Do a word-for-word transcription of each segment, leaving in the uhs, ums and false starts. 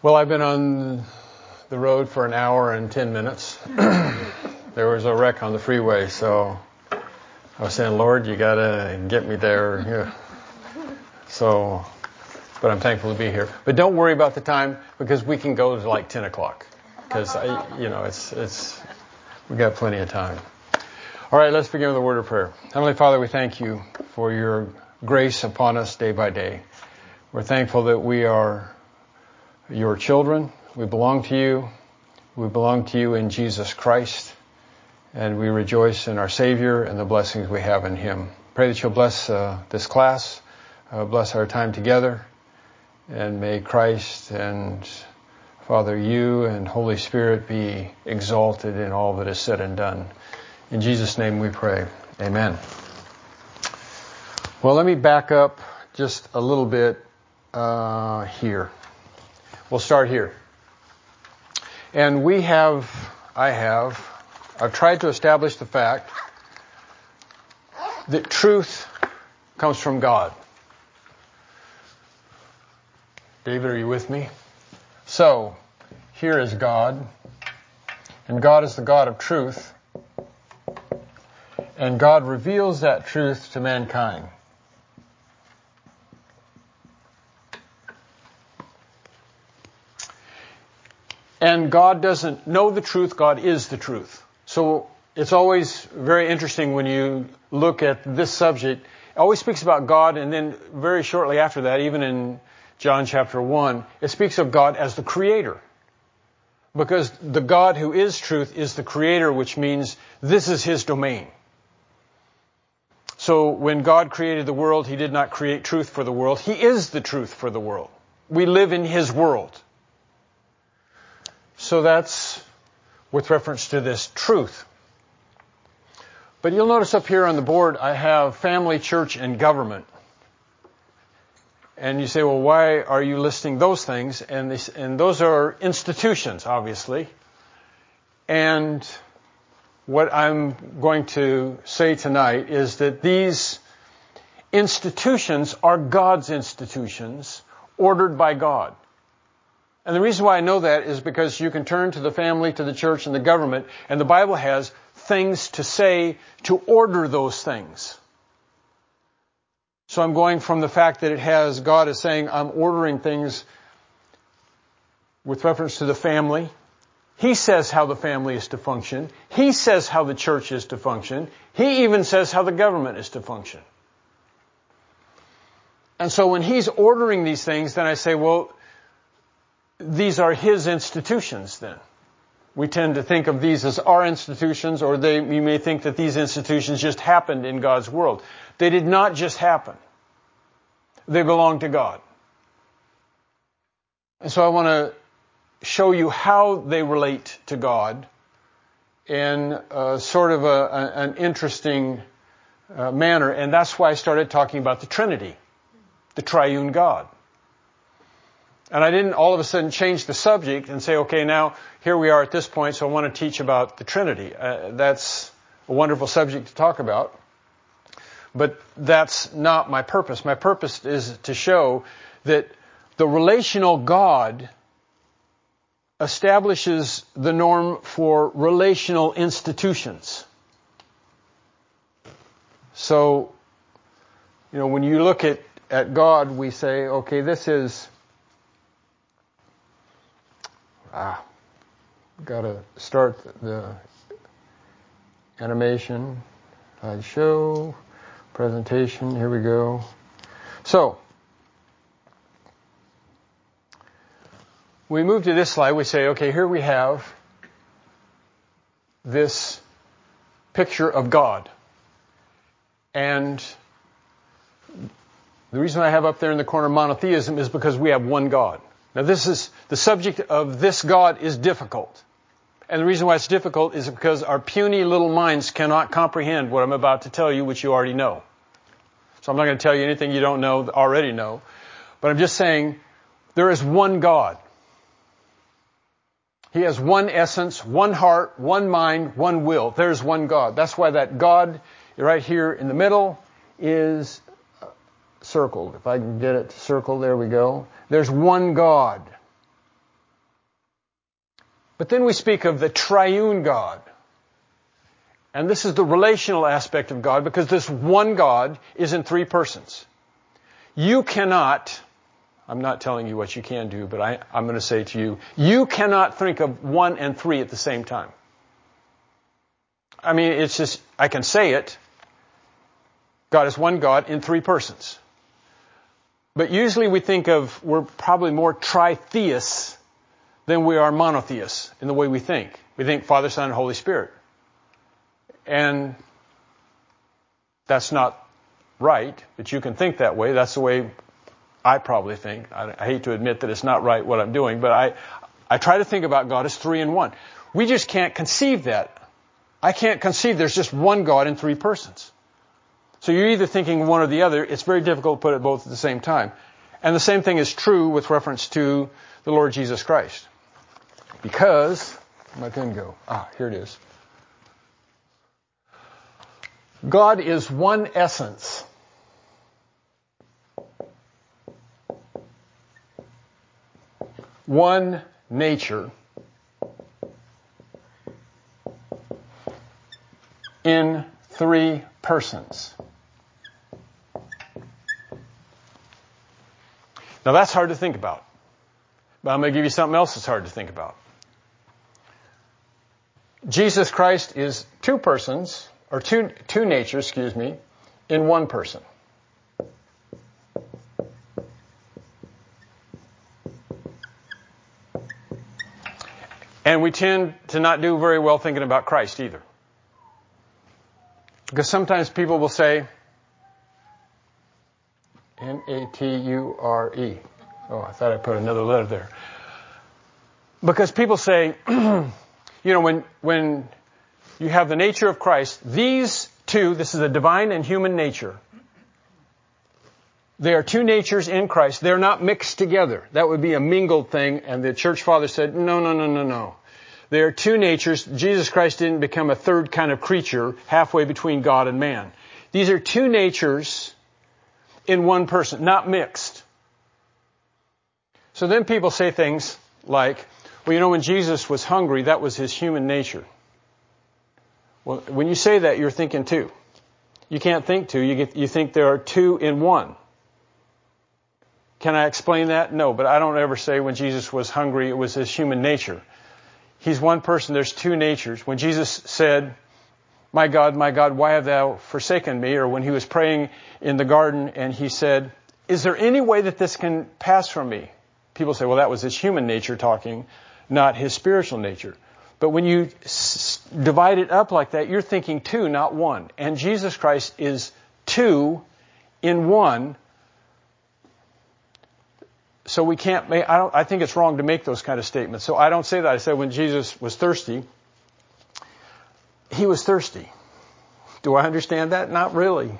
Well, I've been on the road for an hour and ten minutes. There was a wreck on the freeway, so I was saying, Lord, you gotta get me there. Yeah. So, but I'm thankful to be here. But don't worry about the time, because we can go to like ten o'clock. Because, you know, it's, it's, we got plenty of time. All right, let's begin with a word of prayer. Heavenly Father, we thank you for your grace upon us day by day. We're thankful that we are your children. We belong to you. We belong to you in Jesus Christ. And we rejoice in our Savior and the blessings we have in Him. Pray that you'll bless uh, this class, uh, bless our time together, and may Christ and Father, you and Holy Spirit be exalted in all that is said and done. In Jesus' name we pray. Amen. Well, let me back up just a little bit uh, here. We'll start here. And we have, I have, I've tried to establish the fact that truth comes from God. David, are you with me? So, here is God, and God is the God of truth, and God reveals that truth to mankind. And God doesn't know the truth, God is the truth. So it's always very interesting when you look at this subject. It always speaks about God, and then very shortly after that, even in John chapter one, it speaks of God as the Creator. Because the God who is truth is the Creator, which means this is His domain. So when God created the world, He did not create truth for the world. He is the truth for the world. We live in His world. So that's with reference to this truth. But you'll notice up here on the board, I have family, church, and government. And you say, well, why are you listing those things? And, this, and those are institutions, obviously. And what I'm going to say tonight is that these institutions are God's institutions, ordered by God. And the reason why I know that is because you can turn to the family, to the church, and the government, and the Bible has things to say to order those things. So I'm going from the fact that it has, God is saying, I'm ordering things with reference to the family. He says how the family is to function. He says how the church is to function. He even says how the government is to function. And so when He's ordering these things, then I say, well, these are His institutions then. We tend to think of these as our institutions, or they, you may think that these institutions just happened in God's world. They did not just happen. They belong to God. And so I want to show you how they relate to God in a, sort of a, a, an interesting uh, manner. And that's why I started talking about the Trinity, the triune God. And I didn't all of a sudden change the subject and say, okay, now here we are at this point, so I want to teach about the Trinity. Uh, that's a wonderful subject to talk about. But that's not my purpose. My purpose is to show that the relational God establishes the norm for relational institutions. So, you know, when you look at, at God, we say, okay, this is... Ah, gotta start the animation, slideshow, presentation, here we go. So, we move to this slide, we say, okay, here we have this picture of God. And the reason I have up there in the corner monotheism is because we have one God. Now this is, the subject of this God is difficult. And the reason why it's difficult is because our puny little minds cannot comprehend what I'm about to tell you, which you already know. So I'm not going to tell you anything you don't know, already know. But I'm just saying, there is one God. He has one essence, one heart, one mind, one will. There's one God. That's why that God right here in the middle is circled. If I can get it to circle, there we go. There's one God. But then we speak of the triune God. And this is the relational aspect of God, because this one God is in three persons. You cannot, I'm not telling you what you can do, but I, I'm going to say to you, you cannot think of one and three at the same time. I mean, it's just, I can say it. God is one God in three persons. But usually we think of, we're probably more tritheists than we are monotheists in the way we think. We think Father, Son, and Holy Spirit. And that's not right, but you can think that way. That's the way I probably think. I, I hate to admit that it's not right what I'm doing, but I, I try to think about God as three in one. We just can't conceive that. I can't conceive there's just one God in three persons. So you're either thinking one or the other. It's very difficult to put it both at the same time. And the same thing is true with reference to the Lord Jesus Christ. Because, where'd my pen go? Ah, here it is. God is one essence. One nature in three persons. Now that's hard to think about. But I'm going to give you something else that's hard to think about. Jesus Christ is two persons, or two, two natures, excuse me, in one person. And we tend to not do very well thinking about Christ either. Because sometimes people will say, N A T U R E. Oh, I thought I put another letter there. Because people say, you know, when, when you have the nature of Christ, these two, this is a divine and human nature. They are two natures in Christ. They're not mixed together. That would be a mingled thing. And the church father said, no, no, no, no, no. They are two natures. Jesus Christ didn't become a third kind of creature halfway between God and man. These are two natures in one person, not mixed. So then people say things like, well, you know, when Jesus was hungry, that was his human nature. Well, when you say that, you're thinking two. You can't think two. You get, you think there are two in one. Can I explain that? No, but I don't ever say when Jesus was hungry, it was his human nature. He's one person. There's two natures. When Jesus said, my God, my God, why have thou forsaken me? Or when he was praying in the garden and he said, is there any way that this can pass from me? People say, well, that was his human nature talking, not his spiritual nature. But when you s- divide it up like that, you're thinking two, not one. And Jesus Christ is two in one. So we can't make, I don't, I think it's wrong to make those kind of statements. So I don't say that. I said when Jesus was thirsty, he was thirsty. Do I understand that? Not really.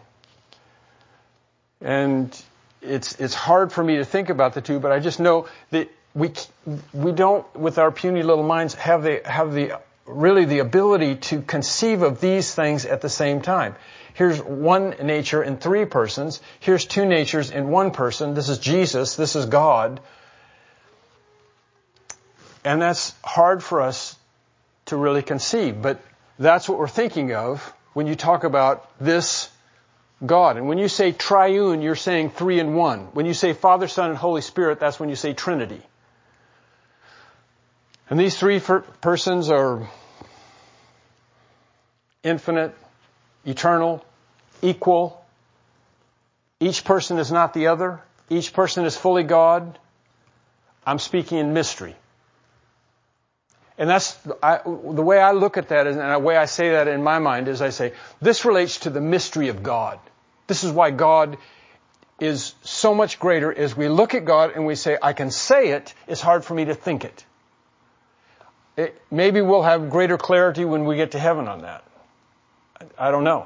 And it's, it's hard for me to think about the two, but I just know that we, we don't, with our puny little minds, have the, have the, really the ability to conceive of these things at the same time. Here's one nature in three persons. Here's two natures in one person. This is Jesus. This is God. And that's hard for us to really conceive. But that's what we're thinking of when you talk about this God. And when you say triune, you're saying three in one. When you say Father, Son, and Holy Spirit, that's when you say Trinity. And these three persons are infinite, eternal, equal. Each person is not the other. Each person is fully God. I'm speaking in mystery. And that's, I, the way I look at that, and the way I say that in my mind is I say, this relates to the mystery of God. This is why God is so much greater. As we look at God and we say, I can say it, it's hard for me to think it. It maybe we'll have greater clarity when we get to heaven on that. I, I don't know.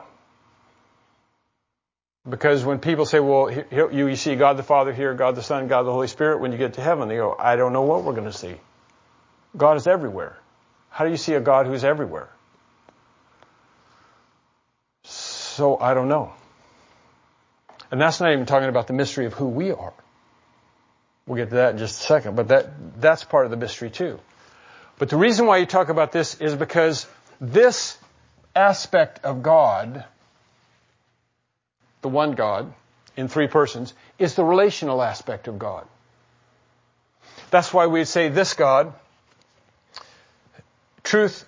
Because when people say, well, here, you, you see God the Father here, God the Son, God the Holy Spirit, when you get to heaven, they go, I don't know what we're going to see. God is everywhere. How do you see a God who's everywhere? So I don't know. And that's not even talking about the mystery of who we are. We'll get to that in just a second, but that, that's part of the mystery too. But the reason why you talk about this is because this aspect of God, the one God in three persons, is the relational aspect of God. That's why we say this God, truth,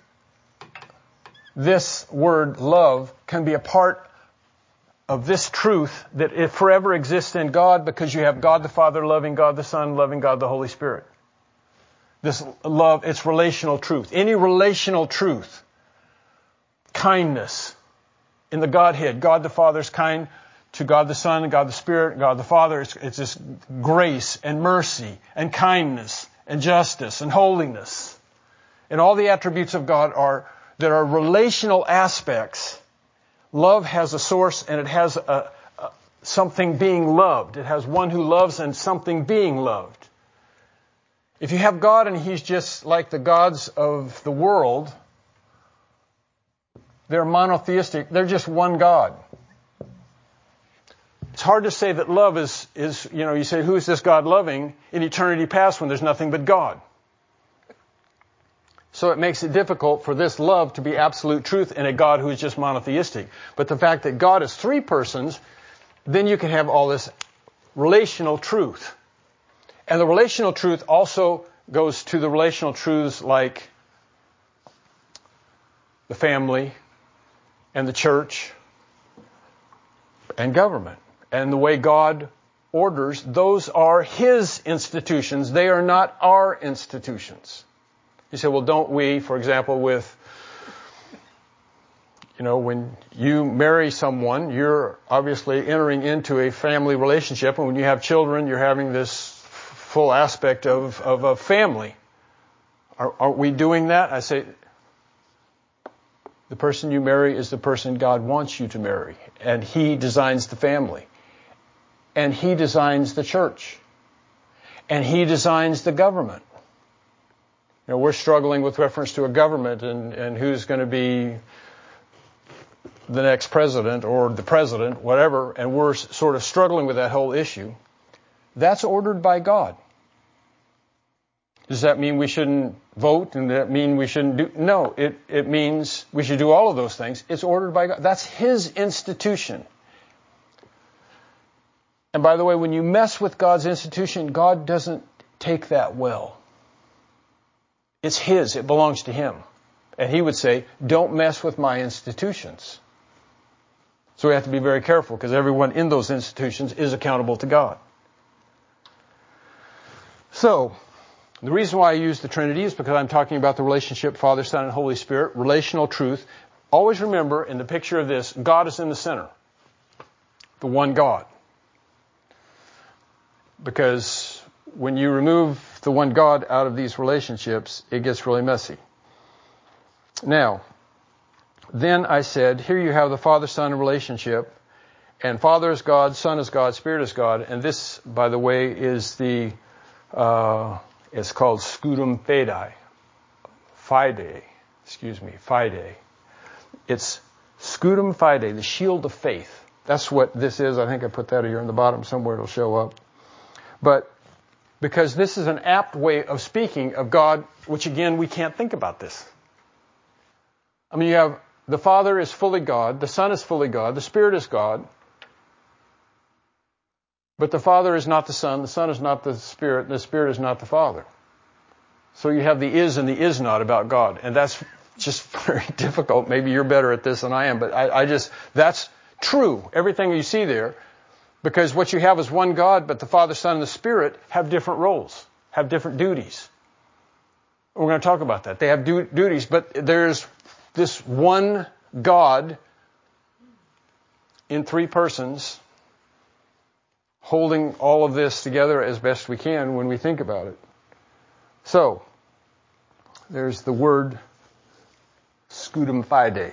this word, love, can be a part of this truth that it forever exists in God because you have God the Father loving God the Son, loving God the Holy Spirit. This love, it's relational truth. Any relational truth, kindness in the Godhead. God the Father is kind to God the Son, God the Spirit, God the Father. It's, it's this grace and mercy and kindness and justice and holiness. And all the attributes of God are that are relational aspects. Love has a source and it has a, a, something being loved. It has one who loves and something being loved. If you have God and He's just like the gods of the world, they're monotheistic. They're just one God. It's hard to say that love is, is, you know, you say, who is this God loving in eternity past when there's nothing but God? So it makes it difficult for this love to be absolute truth in a God who is just monotheistic. But the fact that God is three persons, then you can have all this relational truth. And the relational truth also goes to the relational truths like the family and the church and government. And the way God orders, those are His institutions. They are not our institutions. You say, well, don't we, for example, with, you know, when you marry someone, you're obviously entering into a family relationship. And when you have children, you're having this full aspect of, of a family. Are, aren't we doing that? I say, the person you marry is the person God wants you to marry. And He designs the family. And He designs the church. And He designs the government. You know, we're struggling with reference to a government and, and who's going to be the next president or the president, whatever, and we're sort of struggling with that whole issue. That's ordered by God. Does that mean we shouldn't vote and does that mean we shouldn't do? No, it, it means we should do all of those things. It's ordered by God. That's His institution. And by the way, when you mess with God's institution, God doesn't take that well. It's His. It belongs to Him. And He would say, don't mess with my institutions. So we have to be very careful because everyone in those institutions is accountable to God. So, the reason why I use the Trinity is because I'm talking about the relationship Father, Son, and Holy Spirit, relational truth. Always remember, in the picture of this, God is in the center. The one God. Because when you remove the one God out of these relationships, it gets really messy. Now, then I said, here you have the Father-Son relationship, and Father is God, Son is God, Spirit is God, and this, by the way, is the, uh, it's called Scutum Fidei. Fide, excuse me, Fide. It's Scutum Fide, the shield of faith. That's what this is. I think I put that here in the bottom somewhere. It'll show up. But because this is an apt way of speaking of God, which again, we can't think about this. I mean, you have the Father is fully God, the Son is fully God, the Spirit is God. But the Father is not the Son, the Son is not the Spirit, and the Spirit is not the Father. So you have the is and the is not about God. And that's just very difficult. Maybe you're better at this than I am, but I, I just, that's true. Everything you see there. Because what you have is one God, but the Father, Son, and the Spirit have different roles, have different duties. We're going to talk about that. They have du- duties, but there's this one God in three persons holding all of this together as best we can when we think about it. So, there's the word Scutum Fide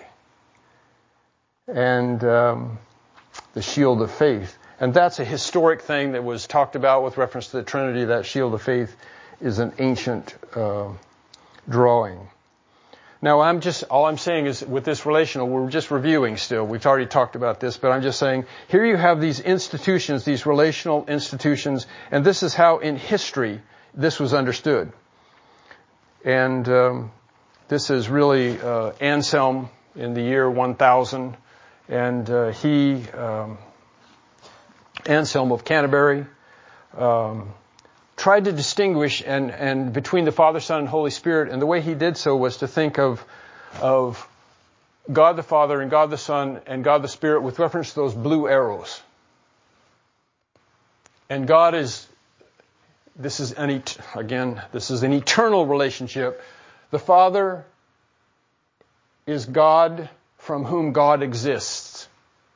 and um, the shield of faith. And that's a historic thing that was talked about with reference to the Trinity. That shield of faith is an ancient uh, drawing. Now, I'm just, all I'm saying is with this relational, we're just reviewing still. We've already talked about this, but I'm just saying, here you have these institutions, these relational institutions, and this is how in history this was understood. And um, this is really uh, Anselm in the year one thousand. And uh, he, um, Anselm of Canterbury, um, tried to distinguish and, and between the Father, Son, and Holy Spirit. And the way he did so was to think of of God the Father and God the Son and God the Spirit with reference to those blue arrows. And God is, this is an, again, this is an eternal relationship. The Father is God from whom God exists.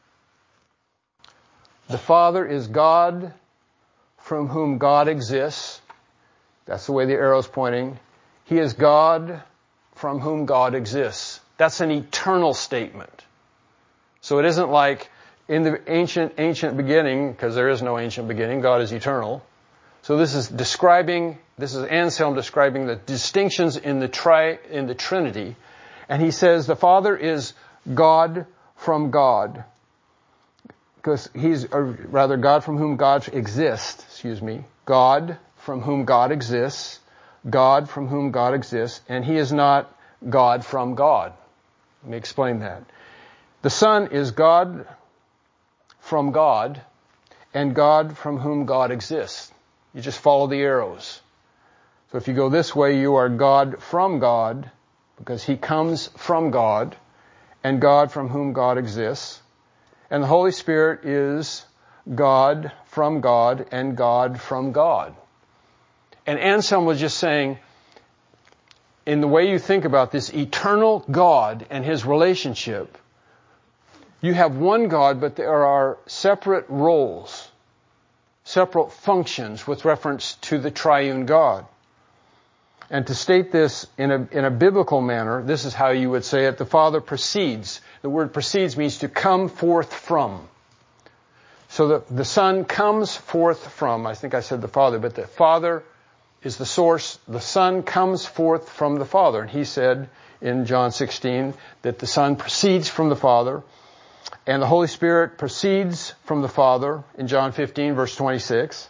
The Father is God from whom God exists. That's the way the arrow's pointing. He is God from whom God exists. That's an eternal statement. So it isn't like in the ancient, ancient beginning, because there is no ancient beginning, God is eternal. So this is describing, this is Anselm describing the distinctions in the tri, in the Trinity. And he says the Father is God from God. Because he's, or rather God from whom God exists, excuse me. God from whom God exists. God from whom God exists. And he is not God from God. Let me explain that. The Son is God from God, and God from whom God exists. You just follow the arrows. So if you go this way, you are God from God, because he comes from God, and God from whom God exists. And the Holy Spirit is God from God, and God from God. And Anselm was just saying, in the way you think about this eternal God and his relationship, you have one God, but there are separate roles, separate functions with reference to the triune God. And to state this in a, in a biblical manner, this is how you would say it. The Father proceeds. The word proceeds means to come forth from. So the, the Son comes forth from, I think I said the Father, but the Father is the source. The Son comes forth from the Father. And he said in John sixteen that the Son proceeds from the Father. And the Holy Spirit proceeds from the Father in John fifteen, verse twenty-six.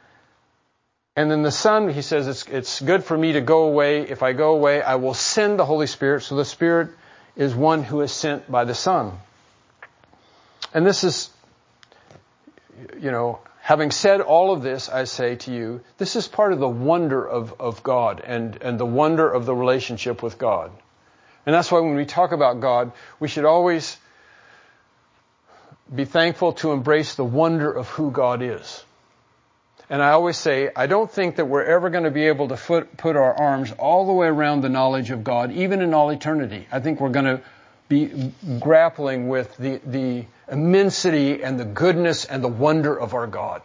And then the Son, he says, it's, it's good for me to go away. If I go away, I will send the Holy Spirit. So the Spirit is one who is sent by the Son. And this is, you know, having said all of this, I say to you, this is part of the wonder of, of God and, and the wonder of the relationship with God. And that's why when we talk about God, we should always be thankful to embrace the wonder of who God is. And I always say, I don't think that we're ever going to be able to put, put our arms all the way around the knowledge of God, even in all eternity. I think we're going to be grappling with the, the immensity and the goodness and the wonder of our God.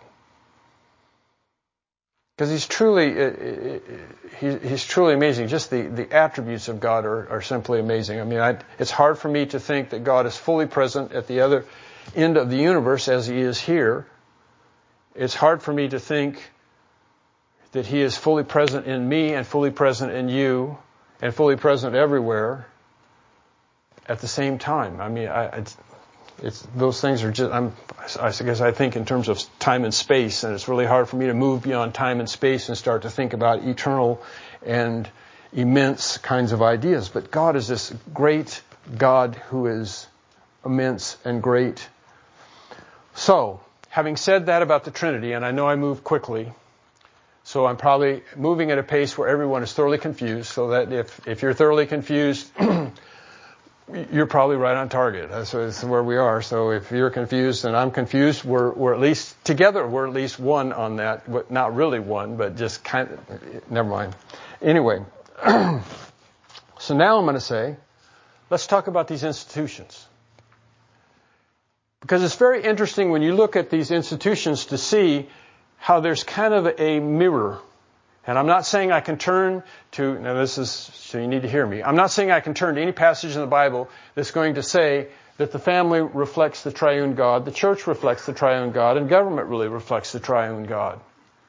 Because he's truly, he's truly amazing. Just the, the attributes of God are, are simply amazing. I mean, I, it's hard for me to think that God is fully present at the other end of the universe as he is here. It's hard for me to think that he is fully present in me and fully present in you and fully present everywhere at the same time. I mean, I, it's, it's those things are just, I'm, I guess I think in terms of time and space, and it's really hard for me to move beyond time and space and start to think about eternal and immense kinds of ideas. But God is this great God who is immense and great. So, having said that about the Trinity, and I know I move quickly, so I'm probably moving at a pace where everyone is thoroughly confused, so that if, if you're thoroughly confused, you're probably right on target. That's, that's where we are. So if you're confused and I'm confused, we're, we're at least together, we're at least one on that. Not really one, but just kind of, never mind. Anyway, so now I'm going to say, let's talk about these institutions. Because it's very interesting when you look at these institutions to see how there's kind of a mirror. And I'm not saying I can turn to, now this is, so you need to hear me. I'm not saying I can turn to any passage in the Bible that's going to say that the family reflects the triune God, the church reflects the triune God, and government really reflects the triune God.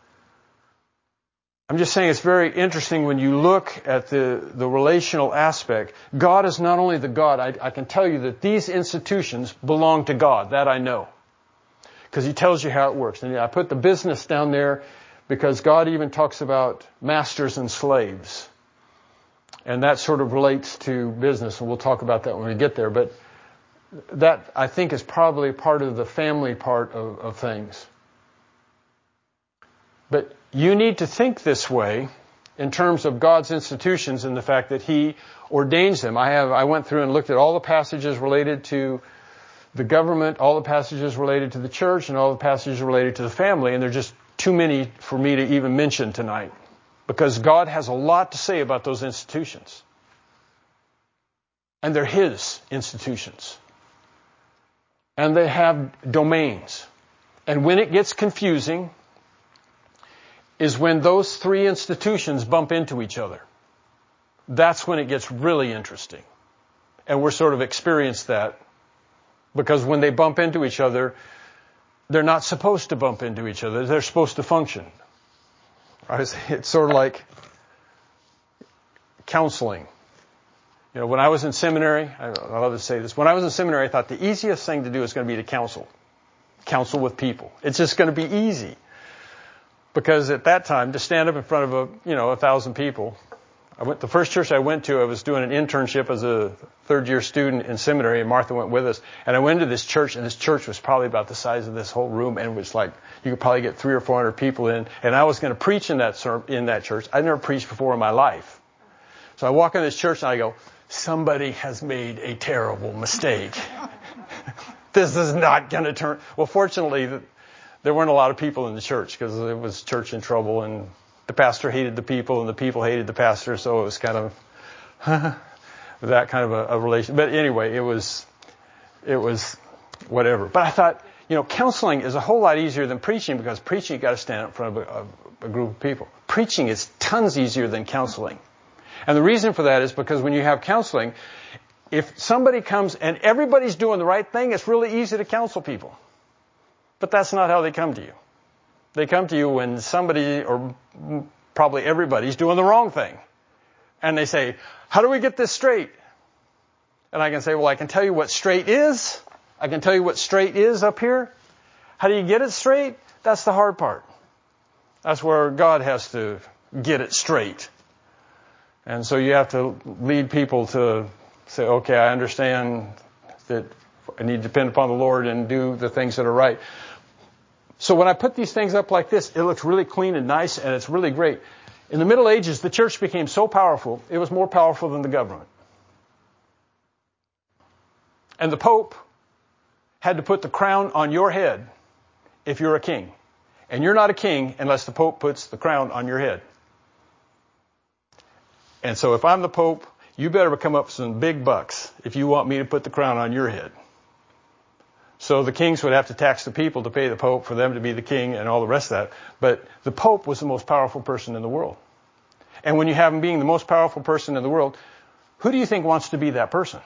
I'm just saying it's very interesting when you look at the, the relational aspect. God is not only the God. I, I can tell you that these institutions belong to God. That I know. Because he tells you how it works. And I put the business down there because God even talks about masters and slaves. And that sort of relates to business, and we'll talk about that when we get there. But that, I think, is probably part of the family part of, of things. But you need to think this way in terms of God's institutions and the fact that He ordains them. I have I went through and looked at all the passages related to the government, all the passages related to the church, and all the passages related to the family, and they're just too many for me to even mention tonight. Because God has a lot to say about those institutions. And they're His institutions. And they have domains. And when it gets confusing is when those three institutions bump into each other. That's when it gets really interesting. And we're sort of experienced that. Because when they bump into each other, they're not supposed to bump into each other. They're supposed to function. It's sort of like counseling. You know, when I was in seminary, I love to say this, when I was in seminary, I thought the easiest thing to do is going to be to counsel. Counsel with people. It's just going to be easy. Because at that time, to stand up in front of a, you know, a thousand people, I went, the first church I went to, I was doing an internship as a third year student in seminary, and Martha went with us. And I went to this church, and this church was probably about the size of this whole room, and it was like, you could probably get three or four hundred people in. And I was going to preach in that ser- in that church. I'd never preached before in my life. So I walk in this church, and I go, somebody has made a terrible mistake. This is not going to turn. Well, fortunately, there weren't a lot of people in the church, because it was church in trouble, and the pastor hated the people, and the people hated the pastor, so it was kind of that kind of a, a relation. But anyway, it was, it was whatever. But I thought, you know, counseling is a whole lot easier than preaching, because preaching, you've got to stand up in front of a, a, a group of people. Preaching is tons easier than counseling. And the reason for that is because when you have counseling, if somebody comes and everybody's doing the right thing, it's really easy to counsel people. But that's not how they come to you. They come to you when somebody, or probably everybody's doing the wrong thing. And they say, how do we get this straight? And I can say, well, I can tell you what straight is. I can tell you what straight is up here. How do you get it straight? That's the hard part. That's where God has to get it straight. And so you have to lead people to say, okay, I understand that I need to depend upon the Lord and do the things that are right. So when I put these things up like this, it looks really clean and nice, and it's really great. In the Middle Ages, the church became so powerful, it was more powerful than the government. And the Pope had to put the crown on your head if you're a king. And you're not a king unless the Pope puts the crown on your head. And so if I'm the Pope, you better come up with some big bucks if you want me to put the crown on your head. So the kings would have to tax the people to pay the Pope for them to be the king and all the rest of that. But the Pope was the most powerful person in the world. And when you have him being the most powerful person in the world, who do you think wants to be that person?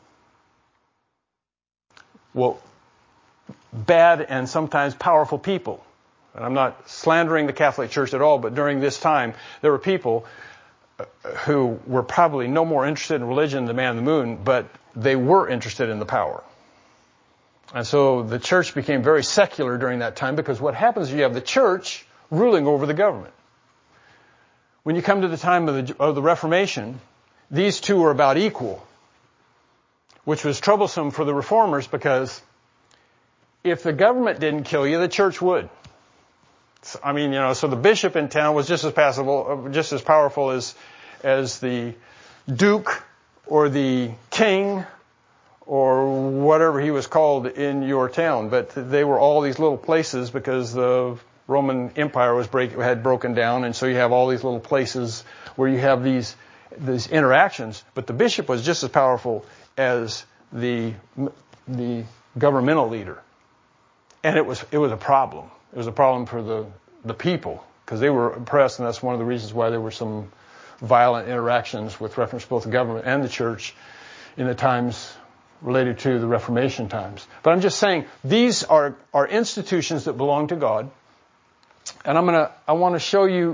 Well, bad and sometimes powerful people. And I'm not slandering the Catholic Church at all, but during this time, there were people who were probably no more interested in religion than the man on the moon, but they were interested in the power. And so the church became very secular during that time, because what happens is you have the church ruling over the government. When you come to the time of the, of the Reformation, these two are about equal, which was troublesome for the reformers, because if the government didn't kill you, the church would. So, I mean, you know, so the bishop in town was just as passable, just as powerful as, as the duke or the king or whatever he was called in your town. But they were all these little places, because the Roman Empire was break, had broken down, and so you have all these little places where you have these these interactions. But the bishop was just as powerful as the the governmental leader, and it was it was a problem. It was a problem for the the people, because they were oppressed, and that's one of the reasons why there were some violent interactions with reference to both the government and the church in the times related to the Reformation times. But I'm just saying, these are, are institutions that belong to God. And I'm gonna, I want to show you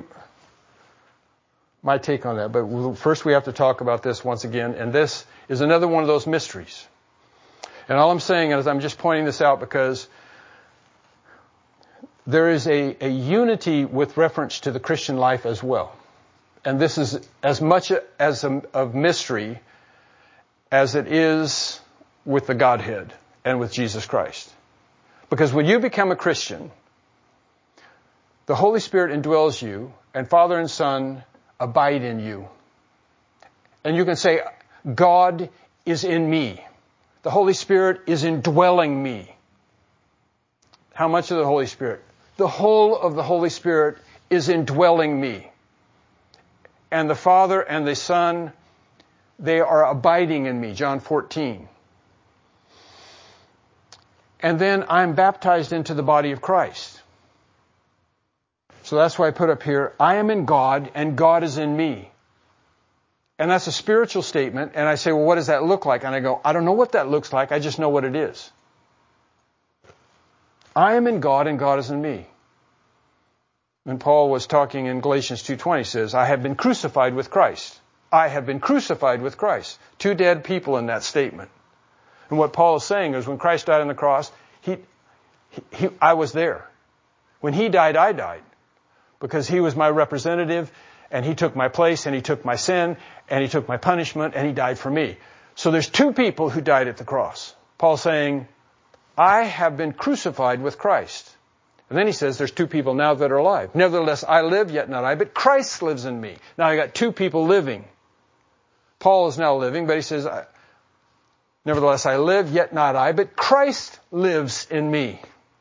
my take on that. But we'll, first we have to talk about this once again. And this is another one of those mysteries. And all I'm saying is I'm just pointing this out because there is a, a unity with reference to the Christian life as well. And this is as much as a, of mystery as it is with the Godhead and with Jesus Christ. Because when you become a Christian, the Holy Spirit indwells you, and Father and Son abide in you. And you can say, God is in me. The Holy Spirit is indwelling me. How much of the Holy Spirit? The whole of the Holy Spirit is indwelling me. And the Father and the Son, they are abiding in me. John fourteen. And then I'm baptized into the body of Christ. So that's why I put up here, I am in God and God is in me. And that's a spiritual statement. And I say, well, what does that look like? And I go, I don't know what that looks like. I just know what it is. I am in God and God is in me. When Paul was talking in Galatians two twenty, says, I have been crucified with Christ. I have been crucified with Christ. Two dead people in that statement. And what Paul is saying is when Christ died on the cross, he, he, he, I was there. When he died, I died. Because he was my representative, and he took my place, and he took my sin, and he took my punishment, and he died for me. So there's two people who died at the cross. Paul's saying, I have been crucified with Christ. And then he says there's two people now that are alive. Nevertheless, I live, yet not I, but Christ lives in me. Now I got two people living. Paul is now living, but he says, nevertheless, I live, yet not I, but Christ lives in me.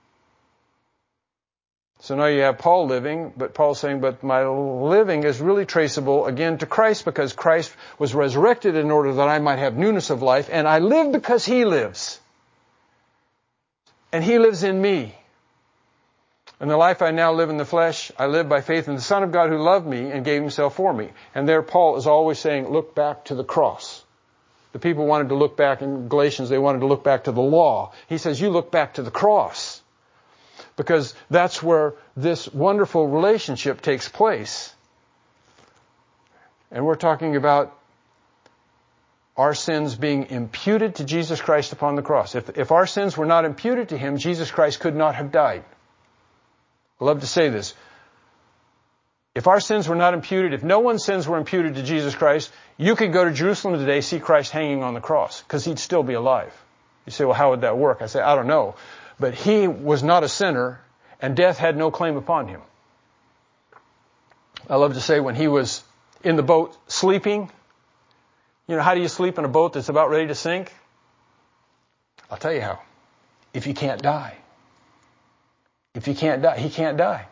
So now you have Paul living, but Paul's saying, but my living is really traceable again to Christ because Christ was resurrected in order that I might have newness of life, and I live because he lives. And he lives in me. And the life I now live in the flesh, I live by faith in the Son of God who loved me and gave himself for me. And there Paul is always saying, look back to the cross. The people wanted to look back in Galatians, they wanted to look back to the law. He says, you look back to the cross. Because that's where this wonderful relationship takes place. And we're talking about our sins being imputed to Jesus Christ upon the cross. If, if our sins were not imputed to him, Jesus Christ could not have died. I love to say this. If our sins were not imputed, if no one's sins were imputed to Jesus Christ, you could go to Jerusalem today, see Christ hanging on the cross, because he'd still be alive. You say, well, how would that work? I say, I don't know. But he was not a sinner, and death had no claim upon him. I love to say when he was in the boat sleeping, you know, how do you sleep in a boat that's about ready to sink? I'll tell you how. If you can't die. If you can't die, he can't die.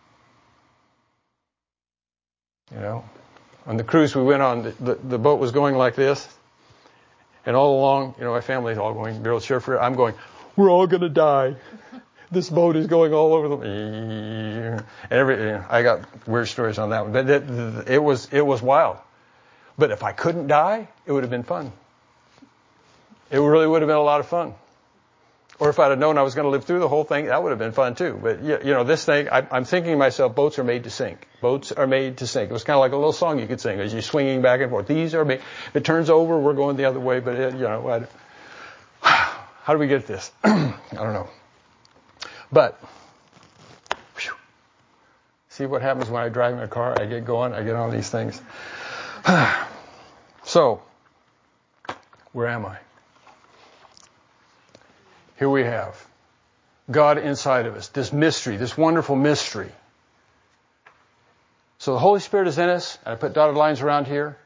You know, on the cruise we went on, the, the, the boat was going like this. And all along, you know, my family's all going, Daryl Schaefer, I'm going, we're all going to die. This boat is going all over the... And every, you know, I got weird stories on that one. But it, it was, it was wild. But if I couldn't die, it would have been fun. It really would have been a lot of fun. Or if I'd have known I was going to live through the whole thing, that would have been fun too. But, you know, this thing, I, I'm thinking to myself, boats are made to sink. Boats are made to sink. It was kind of like a little song you could sing as you're swinging back and forth. These are made. If it turns over, we're going the other way. But, it, you know, I'd, how do we get this? I don't know. But, whew, see what happens when I drive my car? I get going, I get on these things. So, where am I? Here we have God inside of us, this mystery, this wonderful mystery. So the Holy Spirit is in us, and I put dotted lines around here,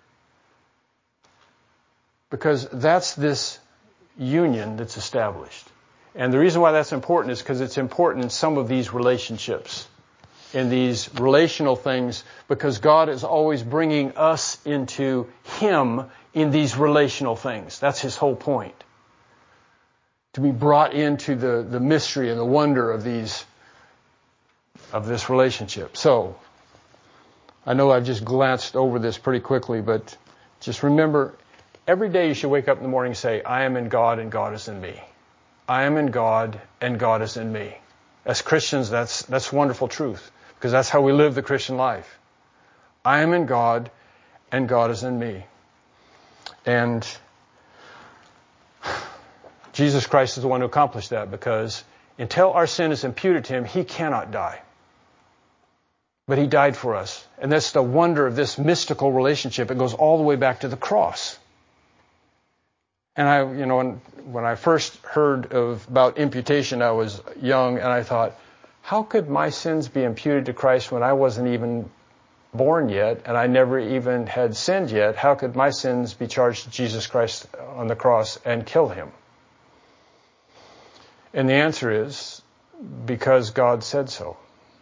because that's this union that's established. And the reason why that's important is because it's important in some of these relationships, in these relational things, because God is always bringing us into him in these relational things. That's his whole point. To be brought into the, the mystery and the wonder of these, of this relationship. So, I know I've just glanced over this pretty quickly, but just remember, every day you should wake up in the morning and say, I am in God and God is in me. I am in God and God is in me. As Christians, that's, that's wonderful truth, because that's how we live the Christian life. I am in God and God is in me. And Jesus Christ is the one who accomplished that, because until our sin is imputed to him, he cannot die. But he died for us. And that's the wonder of this mystical relationship. It goes all the way back to the cross. And I, you know, when, when I first heard of, about imputation, I was young, and I thought, how could my sins be imputed to Christ when I wasn't even born yet, and I never even had sinned yet? How could my sins be charged to Jesus Christ on the cross and kill him? And the answer is, because God said so.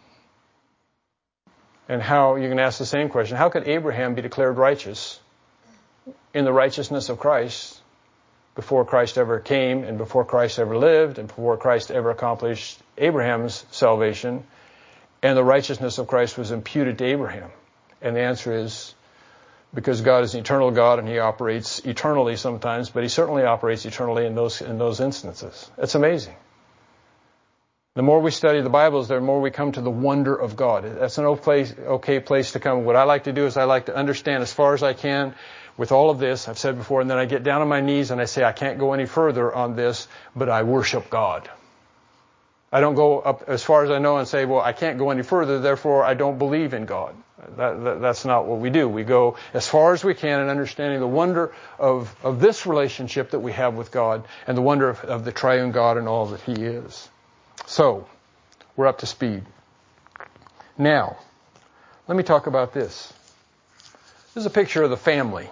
And how, you can ask the same question, how could Abraham be declared righteous in the righteousness of Christ before Christ ever came and before Christ ever lived and before Christ ever accomplished Abraham's salvation, and the righteousness of Christ was imputed to Abraham? And the answer is, because God is an eternal God and he operates eternally sometimes, but he certainly operates eternally in those, in those instances. It's amazing. The more we study the Bibles, the more we come to the wonder of God. That's an okay place to come. What I like to do is I like to understand as far as I can with all of this, I've said before, and then I get down on my knees and I say, I can't go any further on this, but I worship God. I don't go up as far as I know and say, well, I can't go any further, therefore I don't believe in God. That, that, that's not what we do. We go as far as we can in understanding the wonder of, of this relationship that we have with God and the wonder of, of the triune God and all that he is. So, we're up to speed. Now, let me talk about this. This is a picture of the family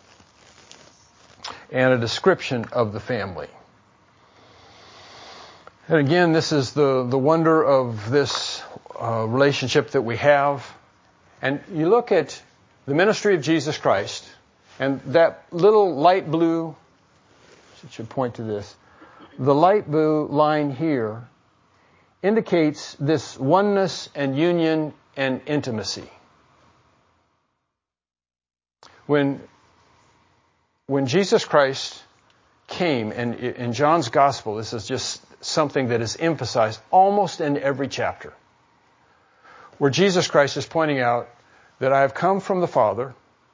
and a description of the family. And again, this is the, the wonder of this uh, relationship that we have. And you look at the ministry of Jesus Christ, and that little light blue, it should point to this, the light blue line here indicates this oneness and union and intimacy. When, when Jesus Christ came, and in John's Gospel, this is just something that is emphasized almost in every chapter, where Jesus Christ is pointing out that I have come from the Father,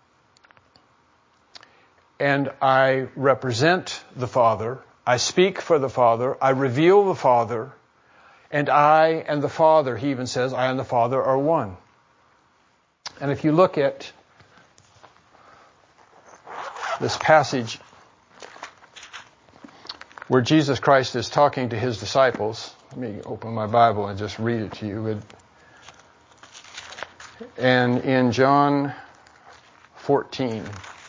and I represent the Father, I speak for the Father, I reveal the Father, and I and the Father, he even says, I and the Father are one. And if you look at this passage where Jesus Christ is talking to his disciples, let me open my Bible and just read it to you. And in John fourteen,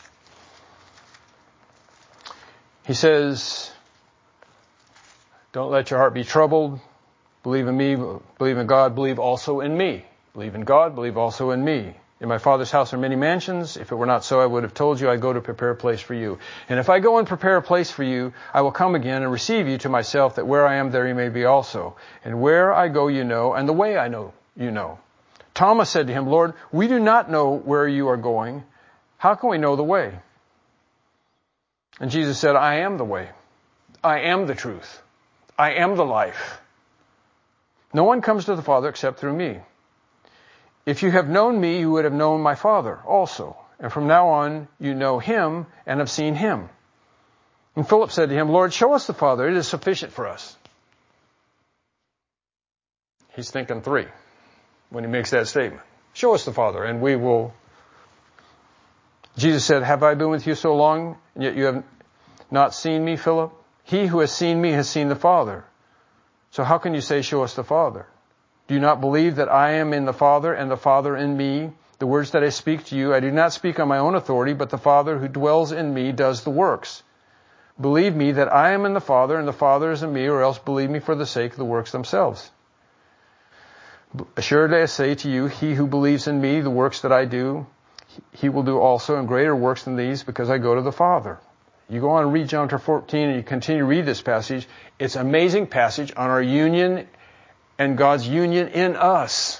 he says, don't let your heart be troubled. Believe in me, believe in God, believe also in me. Believe in God, believe also in me. In my Father's house are many mansions. If it were not so, I would have told you I go to prepare a place for you. And if I go and prepare a place for you, I will come again and receive you to myself, that where I am, there you may be also. And where I go, you know, and the way I know, you know. Thomas said to him, Lord, we do not know where you are going. How can we know the way? And Jesus said, I am the way. I am the truth. I am the life. No one comes to the Father except through me. If you have known me, you would have known my Father also. And from now on, you know him and have seen him. And Philip said to him, Lord, show us the Father. It is sufficient for us. He's thinking three when he makes that statement. Show us the Father, and we will. Jesus said, have I been with you so long, and yet you have not seen me, Philip? He who has seen me has seen the Father. So how can you say, show us the Father? Do you not believe that I am in the Father and the Father in me? The words that I speak to you, I do not speak on my own authority, but the Father who dwells in me does the works. Believe me that I am in the Father and the Father is in me, or else believe me for the sake of the works themselves. Assuredly I say to you, he who believes in me, the works that I do, he will do also, and greater works than these, because I go to the Father. You go on and read John fourteen, and you continue to read this passage. It's an amazing passage on our union and God's union in us.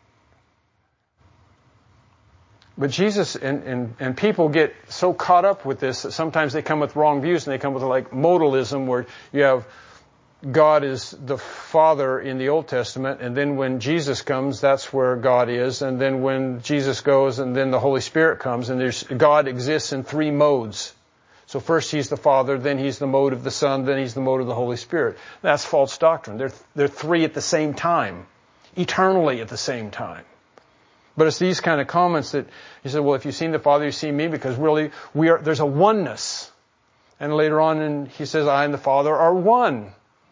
But Jesus and, and, and people get so caught up with this that sometimes they come with wrong views, and they come with like modalism, where you have God is the Father in the Old Testament, and then when Jesus comes, that's where God is, and then when Jesus goes, and then the Holy Spirit comes, and there's God exists in three modes. So first he's the Father, then he's the mode of the Son, then he's the mode of the Holy Spirit. That's false doctrine. They're, they're three at the same time, eternally at the same time. But it's these kind of comments that he said, well, if you've seen the Father, you've seen me, because really we are, there's a oneness. And later on, in, he says, I and the Father are one.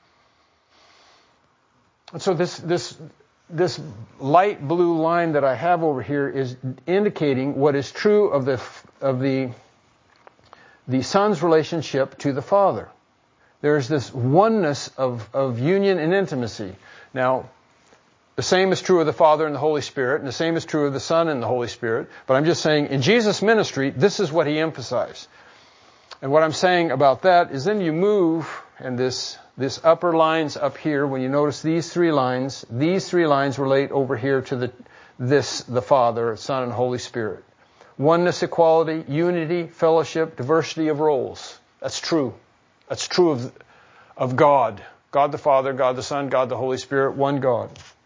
And so this, this, this light blue line that I have over here is indicating what is true of the, of the, the Son's relationship to the Father. There's this oneness of, of union and intimacy. Now, the same is true of the Father and the Holy Spirit, and the same is true of the Son and the Holy Spirit. But I'm just saying, in Jesus' ministry, this is what he emphasized. And what I'm saying about that is then you move, and this, this upper lines up here, when you notice these three lines, these three lines relate over here to the, this, the Father, Son, and Holy Spirit. Oneness, equality, unity, fellowship, diversity of roles. That's true. That's true of, of God. God the Father, God the Son, God the Holy Spirit, one God.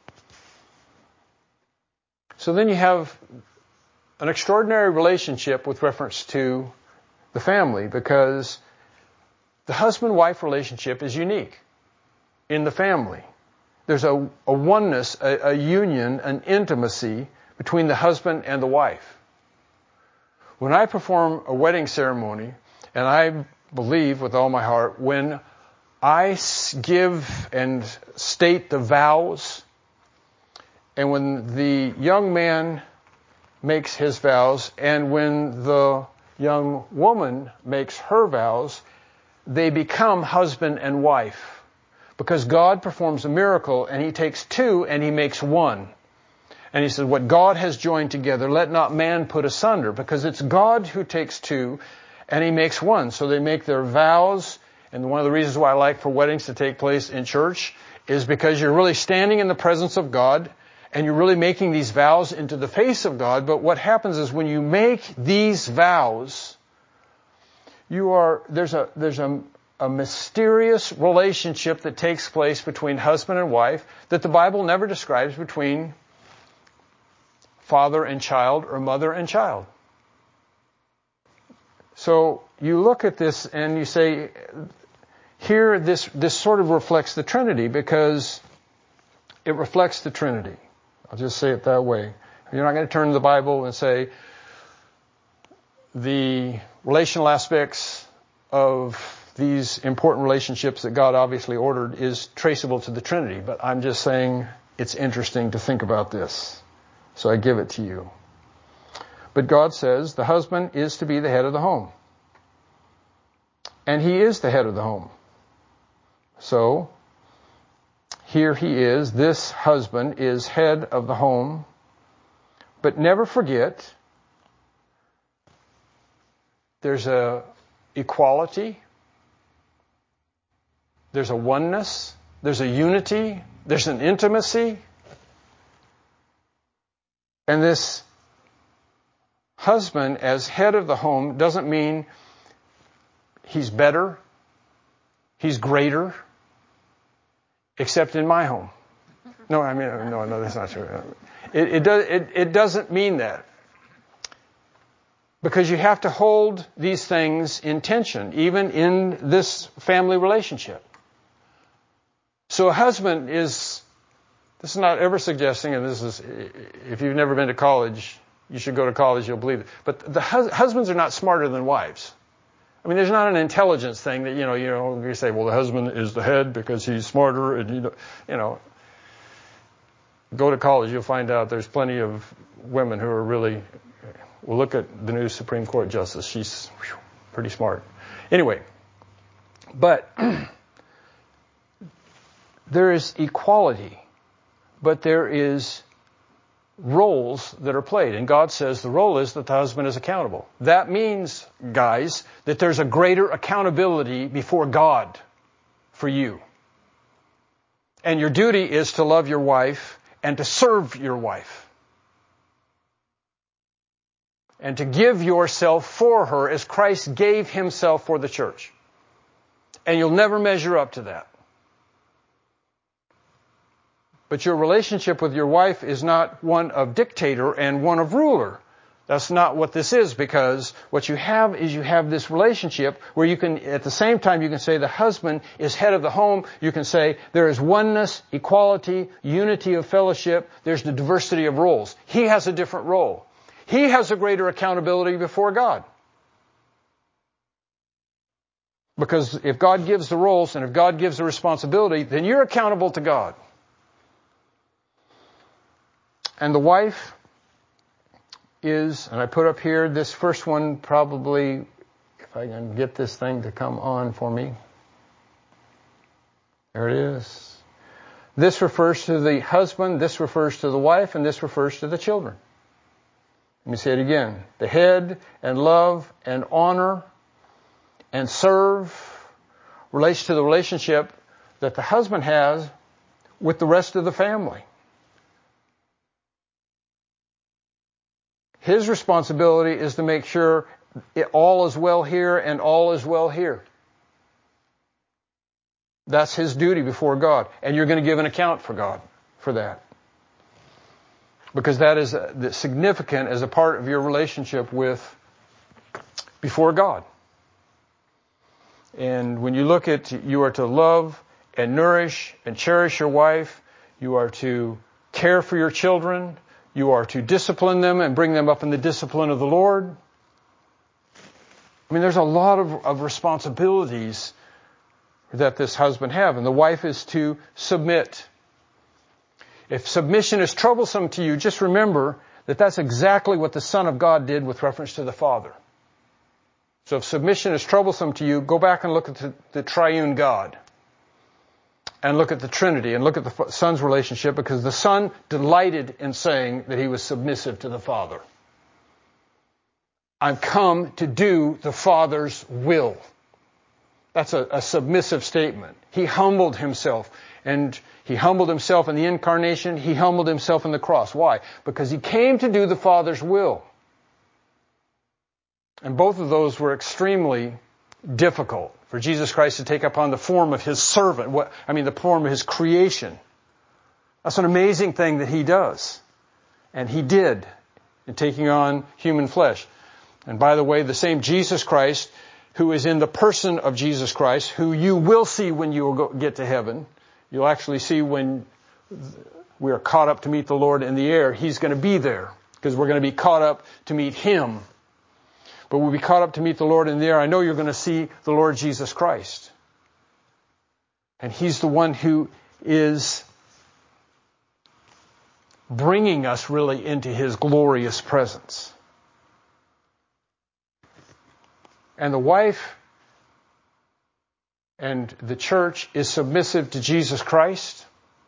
So then you have an extraordinary relationship with reference to the family, because the husband-wife relationship is unique in the family. There's a, a oneness, a, a union, an intimacy between the husband and the wife. When I perform a wedding ceremony, and I believe with all my heart, when I give and state the vows, and when the young man makes his vows, and when the young woman makes her vows, they become husband and wife. Because God performs a miracle, and he takes two and he makes one. And he says, what God has joined together, let not man put asunder. Because it's God who takes two and he makes one. So they make their vows. And one of the reasons why I like for weddings to take place in church is because you're really standing in the presence of God, and you're really making these vows into the face of God. But what happens is when you make these vows, you are, there's a, there's a, a mysterious relationship that takes place between husband and wife that the Bible never describes between father and child or mother and child. So you look at this and you say, here this, this sort of reflects the Trinity, because it reflects the Trinity. I'll just say it that way. You're not going to turn to the Bible and say the relational aspects of these important relationships that God obviously ordered is traceable to the Trinity. But I'm just saying it's interesting to think about this. So I give it to you. But God says the husband is to be the head of the home. And he is the head of the home. So here he is, this husband is head of the home. But never forget, there's a equality, there's a oneness, there's a unity, there's an intimacy. And this husband as head of the home doesn't mean he's better, he's greater, except in my home. No, I mean, no, no, that's not true. It, it, does, it, it doesn't mean that. Because you have to hold these things in tension, even in this family relationship. So a husband is, this is not ever suggesting, and this is, if you've never been to college, you should go to college, you'll believe it. But the hus- husbands are not smarter than wives. I mean, there's not an intelligence thing that, you know, you know, you say, well, the husband is the head because he's smarter, and, you know, you know, go to college, you'll find out there's plenty of women who are really, well, look at the new Supreme Court justice. She's whew, pretty smart. Anyway, but there is equality, but there is roles that are played. And God says the role is that the husband is accountable. That means, guys, that there's a greater accountability before God for you. And your duty is to love your wife and to serve your wife. And to give yourself for her as Christ gave himself for the church. And you'll never measure up to that. But your relationship with your wife is not one of dictator and one of ruler. That's not what this is, because what you have is you have this relationship where you can, at the same time, you can say the husband is head of the home. You can say there is oneness, equality, unity of fellowship. There's the diversity of roles. He has a different role. He has a greater accountability before God. Because if God gives the roles and if God gives the responsibility, then you're accountable to God. And the wife is, and I put up here this first one probably, if I can get this thing to come on for me. There it is. This refers to the husband, this refers to the wife, and this refers to the children. Let me say it again. The head and love and honor and serve relates to the relationship that the husband has with the rest of the family. His responsibility is to make sure it, all is well here and all is well here. That's his duty before God. And you're going to give an account for God for that. Because that is significant as a part of your relationship with, before God. And when you look at, you are to love and nourish and cherish your wife. You are to care for your children. You are to discipline them and bring them up in the discipline of the Lord. I mean, there's a lot of, of responsibilities that this husband have, and the wife is to submit. If submission is troublesome to you, just remember that that's exactly what the Son of God did with reference to the Father. So if submission is troublesome to you, go back and look at the, the triune God. And look at the Trinity and look at the Son's relationship, because the Son delighted in saying that he was submissive to the Father. I've come to do the Father's will. That's a, a submissive statement. He humbled himself, and he humbled himself in the incarnation. He humbled himself in the cross. Why? Because he came to do the Father's will. And both of those were extremely difficult. For Jesus Christ to take upon the form of his servant, what, I mean the form of his creation. That's an amazing thing that he does. And he did in taking on human flesh. And by the way, the same Jesus Christ, who is in the person of Jesus Christ, who you will see when you will get to heaven. You'll actually see when we are caught up to meet the Lord in the air. He's going to be there, because we're going to be caught up to meet him. But we'll be caught up to meet the Lord in the air. I know you're going to see the Lord Jesus Christ. And he's the one who is bringing us really into his glorious presence. And the wife and the church is submissive to Jesus Christ.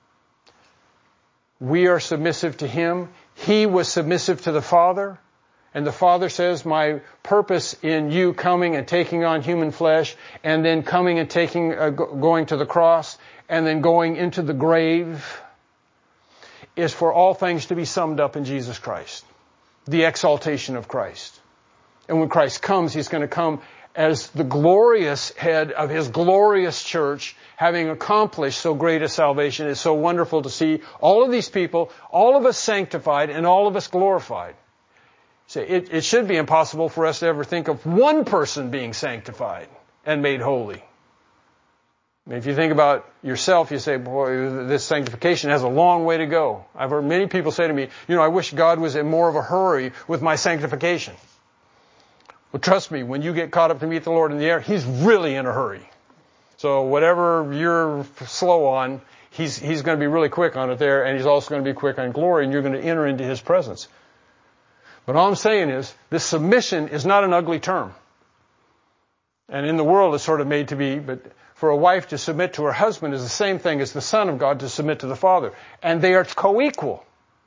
We are submissive to him. He was submissive to the Father. And the Father says, my purpose in you coming and taking on human flesh, and then coming and taking, uh, going to the cross, and then going into the grave, is for all things to be summed up in Jesus Christ. The exaltation of Christ. And when Christ comes, he's going to come as the glorious head of his glorious church, having accomplished so great a salvation. It's so wonderful to see all of these people, all of us sanctified and all of us glorified. So it, it should be impossible for us to ever think of one person being sanctified and made holy. I mean, if you think about yourself, you say, boy, this sanctification has a long way to go. I've heard many people say to me, you know, I wish God was in more of a hurry with my sanctification. Well, trust me, when you get caught up to meet the Lord in the air, he's really in a hurry. So whatever you're slow on, he's, he's going to be really quick on it there, and he's also going to be quick on glory, and you're going to enter into his presence. But all I'm saying is, this submission is not an ugly term. And in the world it's sort of made to be, but for a wife to submit to her husband is the same thing as the Son of God to submit to the Father. And they are co-equal.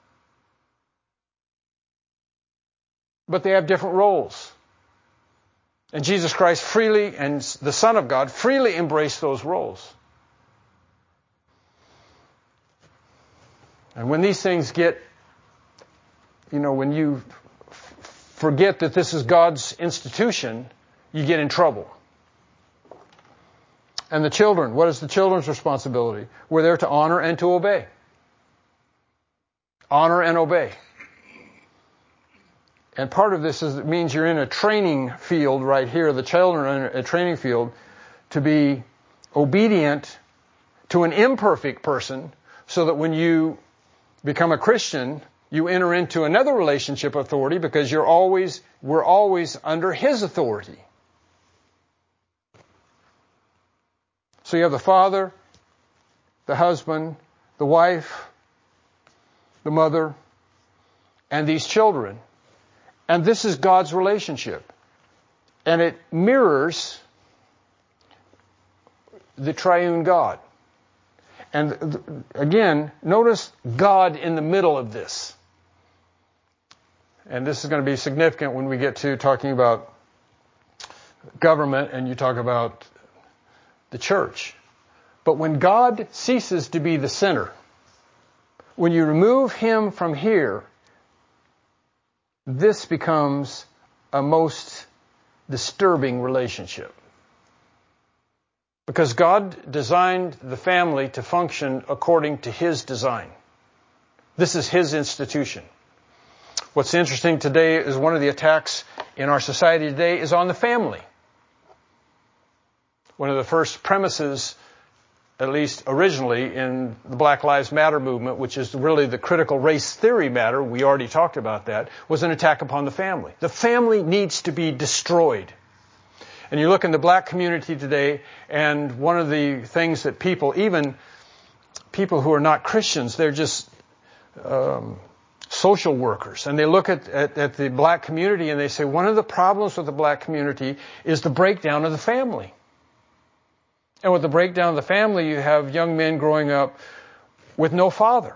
But they have different roles. And Jesus Christ freely, and the Son of God, freely embraced those roles. And when these things get, you know, when you f- forget that this is God's institution, you get in trouble. And the children, what is the children's responsibility? We're there to honor and to obey. Honor and obey. And part of this is it means you're in a training field right here. The children are in a training field to be obedient to an imperfect person, so that when you become a Christian, you enter into another relationship of authority, because you're always, we're always under His authority. So you have the father, the husband, the wife, the mother, and these children. And this is God's relationship. And it mirrors the triune God. And again, notice God in the middle of this. And this is going to be significant when we get to talking about government and you talk about the church. But when God ceases to be the center, when you remove Him from here, this becomes a most disturbing relationship. Because God designed the family to function according to His design. This is His institution. What's interesting today is one of the attacks in our society today is on the family. One of the first premises, at least originally, in the Black Lives Matter movement, which is really the critical race theory matter, we already talked about that, was an attack upon the family. The family needs to be destroyed. And you look in the black community today, and one of the things that people, even people who are not Christians, they're just um, social workers, and they look at, at, at the black community and they say, one of the problems with the black community is the breakdown of the family. And with the breakdown of the family, you have young men growing up with no father.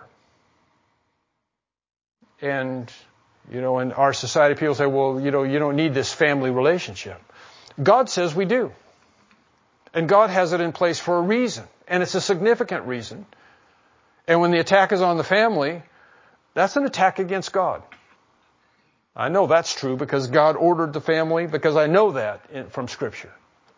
And, you know, in our society, people say, well, you know, you don't need this family relationship. God says we do. And God has it in place for a reason. And it's a significant reason. And when the attack is on the family, that's an attack against God. I know that's true because God ordered the family, because I know that in, from Scripture.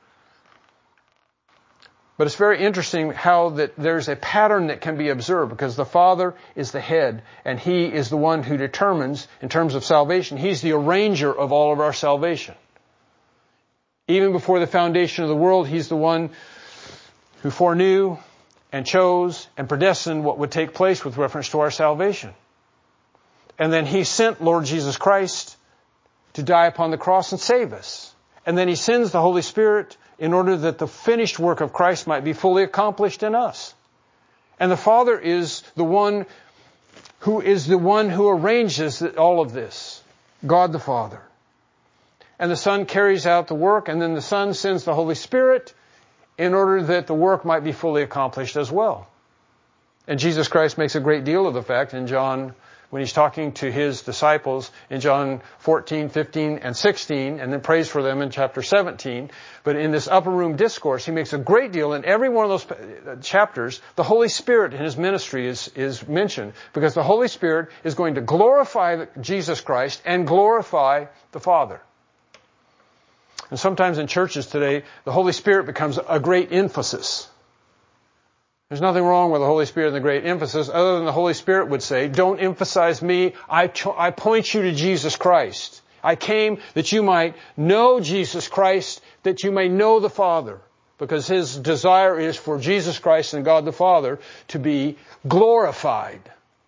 But it's very interesting how that there's a pattern that can be observed, because the Father is the head and He is the one who determines, in terms of salvation, He's the arranger of all of our salvation. Even before the foundation of the world, He's the one who foreknew and chose and predestined what would take place with reference to our salvation. And then He sent Lord Jesus Christ to die upon the cross and save us. And then He sends the Holy Spirit in order that the finished work of Christ might be fully accomplished in us. And the Father is the one who is the one who arranges all of this. God the Father. And the Son carries out the work, and then the Son sends the Holy Spirit in order that the work might be fully accomplished as well. And Jesus Christ makes a great deal of the fact in John, when He's talking to His disciples in John fourteen, fifteen, and sixteen, and then prays for them in chapter seventeen. But in this upper room discourse, He makes a great deal. In every one of those chapters, the Holy Spirit in His ministry is, is mentioned, because the Holy Spirit is going to glorify Jesus Christ and glorify the Father. And sometimes in churches today, the Holy Spirit becomes a great emphasis. There's nothing wrong with the Holy Spirit and the great emphasis, other than the Holy Spirit would say, don't emphasize me, I, cho- I point you to Jesus Christ. I came that you might know Jesus Christ, that you may know the Father. Because His desire is for Jesus Christ and God the Father to be glorified.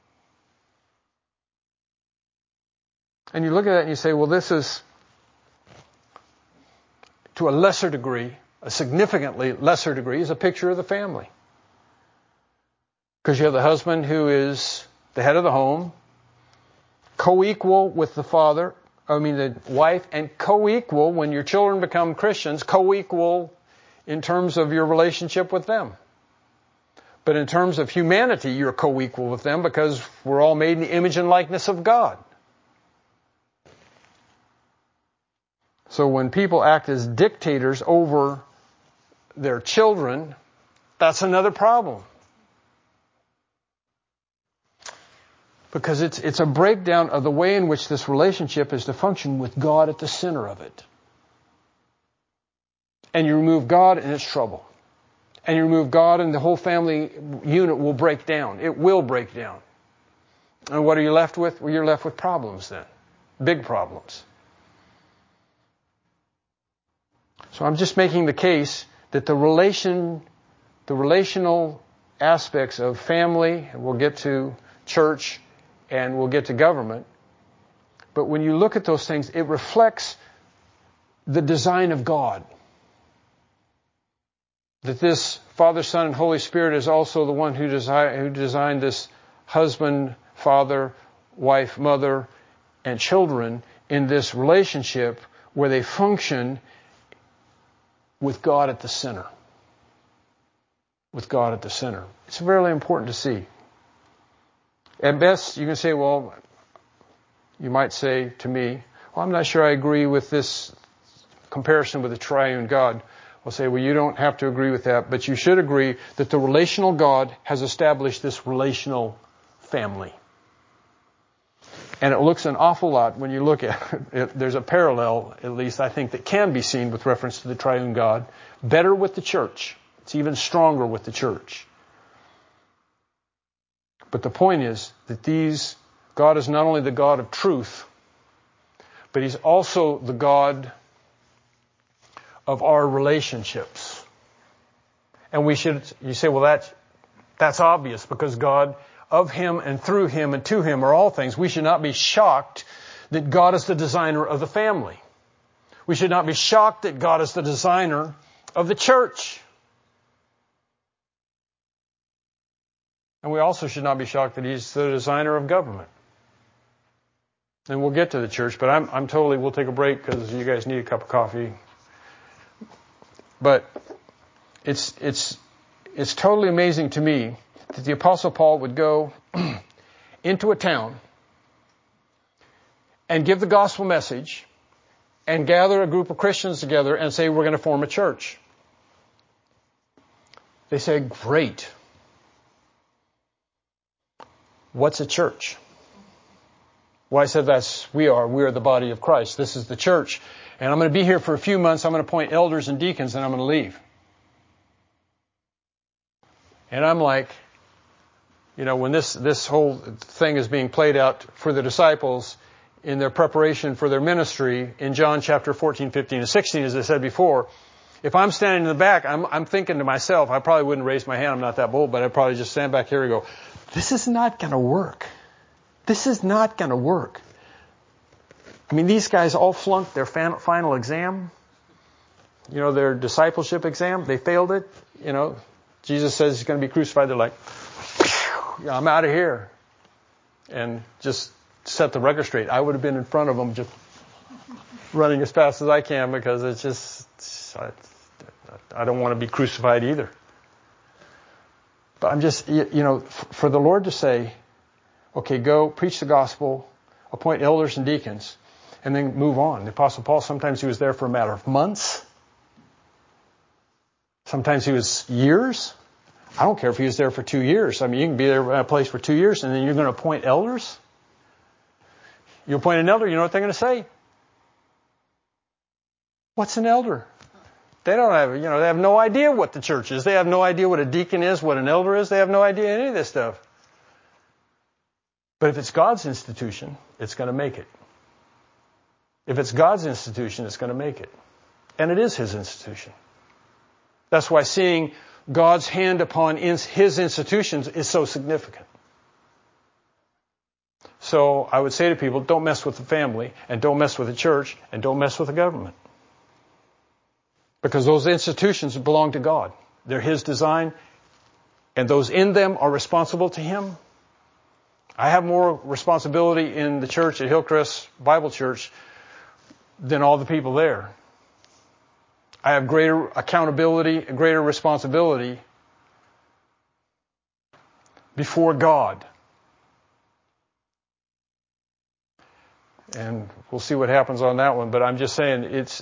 And you look at that and you say, well, this is, to a lesser degree, a significantly lesser degree, is a picture of the family. Because you have the husband who is the head of the home, co-equal with the father, I mean the wife, and co-equal when your children become Christians, co-equal in terms of your relationship with them. But in terms of humanity, you're co-equal with them because we're all made in the image and likeness of God. So when people act as dictators over their children, that's another problem. Because it's it's a breakdown of the way in which this relationship is to function with God at the center of it. And you remove God and it's trouble. And you remove God and the whole family unit will break down. It will break down. And what are you left with? Well, you're left with problems then. Big problems. So I'm just making the case that the relation, the relational aspects of family, and we'll get to church, and we'll get to government, but when you look at those things, it reflects the design of God. That this Father, Son, and Holy Spirit is also the one who, desi- who designed this husband, father, wife, mother, and children in this relationship where they function with God at the center. With God at the center. It's really important to see. At best, you can say, well, you might say to me, well, I'm not sure I agree with this comparison with the triune God. I'll say, well, you don't have to agree with that, but you should agree that the relational God has established this relational family. And it looks an awful lot when you look at it. There's a parallel, at least I think, that can be seen with reference to the triune God. Better with the church. It's even stronger with the church. But the point is that these, God is not only the God of truth, but He's also the God of our relationships. And we should, you say, well, that's, that's obvious because God, of Him and through Him and to Him are all things. We should not be shocked that God is the designer of the family. We should not be shocked that God is the designer of the church. And we also should not be shocked that He's the designer of government. And we'll get to the church, but I'm, I'm totally, we'll take a break because you guys need a cup of coffee. But it's, it's, it's totally amazing to me that the Apostle Paul would go into a town and give the gospel message and gather a group of Christians together and say, we're going to form a church. They say, great. What's a church? Well, I said that's, we are, we are the body of Christ. This is the church. And I'm going to be here for a few months. I'm going to appoint elders and deacons and I'm going to leave. And I'm like, you know, when this, this whole thing is being played out for the disciples in their preparation for their ministry in John chapter fourteen, fifteen, and sixteen, as I said before, if I'm standing in the back, I'm, I'm thinking to myself, I probably wouldn't raise my hand. I'm not that bold, but I'd probably just stand back here and go, this is not going to work. This is not going to work. I mean, these guys all flunked their final exam. You know, their discipleship exam. They failed it. You know, Jesus says He's going to be crucified. They're like, I'm out of here. And just set the record straight. I would have been in front of them just running as fast as I can because it's just, I, I don't want to be crucified either. But I'm just, you know, for the Lord to say, okay, go preach the gospel, appoint elders and deacons, and then move on. The Apostle Paul, sometimes he was there for a matter of months. Sometimes he was years. I don't care if he was there for two years. I mean, you can be there at a place for two years and then you're going to appoint elders. You appoint an elder, you know what they're going to say? What's an elder? They don't have, you know, they have no idea what the church is. They have no idea what a deacon is, what an elder is. They have no idea any of this stuff. But if it's God's institution, it's going to make it. If it's God's institution, it's going to make it. And it is His institution. That's why seeing God's hand upon His institutions is so significant. So I would say to people, don't mess with the family, and don't mess with the church, and don't mess with the government. Because those institutions belong to God. They're His design, and those in them are responsible to Him. I have more responsibility in the church at Hillcrest Bible Church than all the people there. I have greater accountability and greater responsibility before God. And we'll see what happens on that one, but I'm just saying it's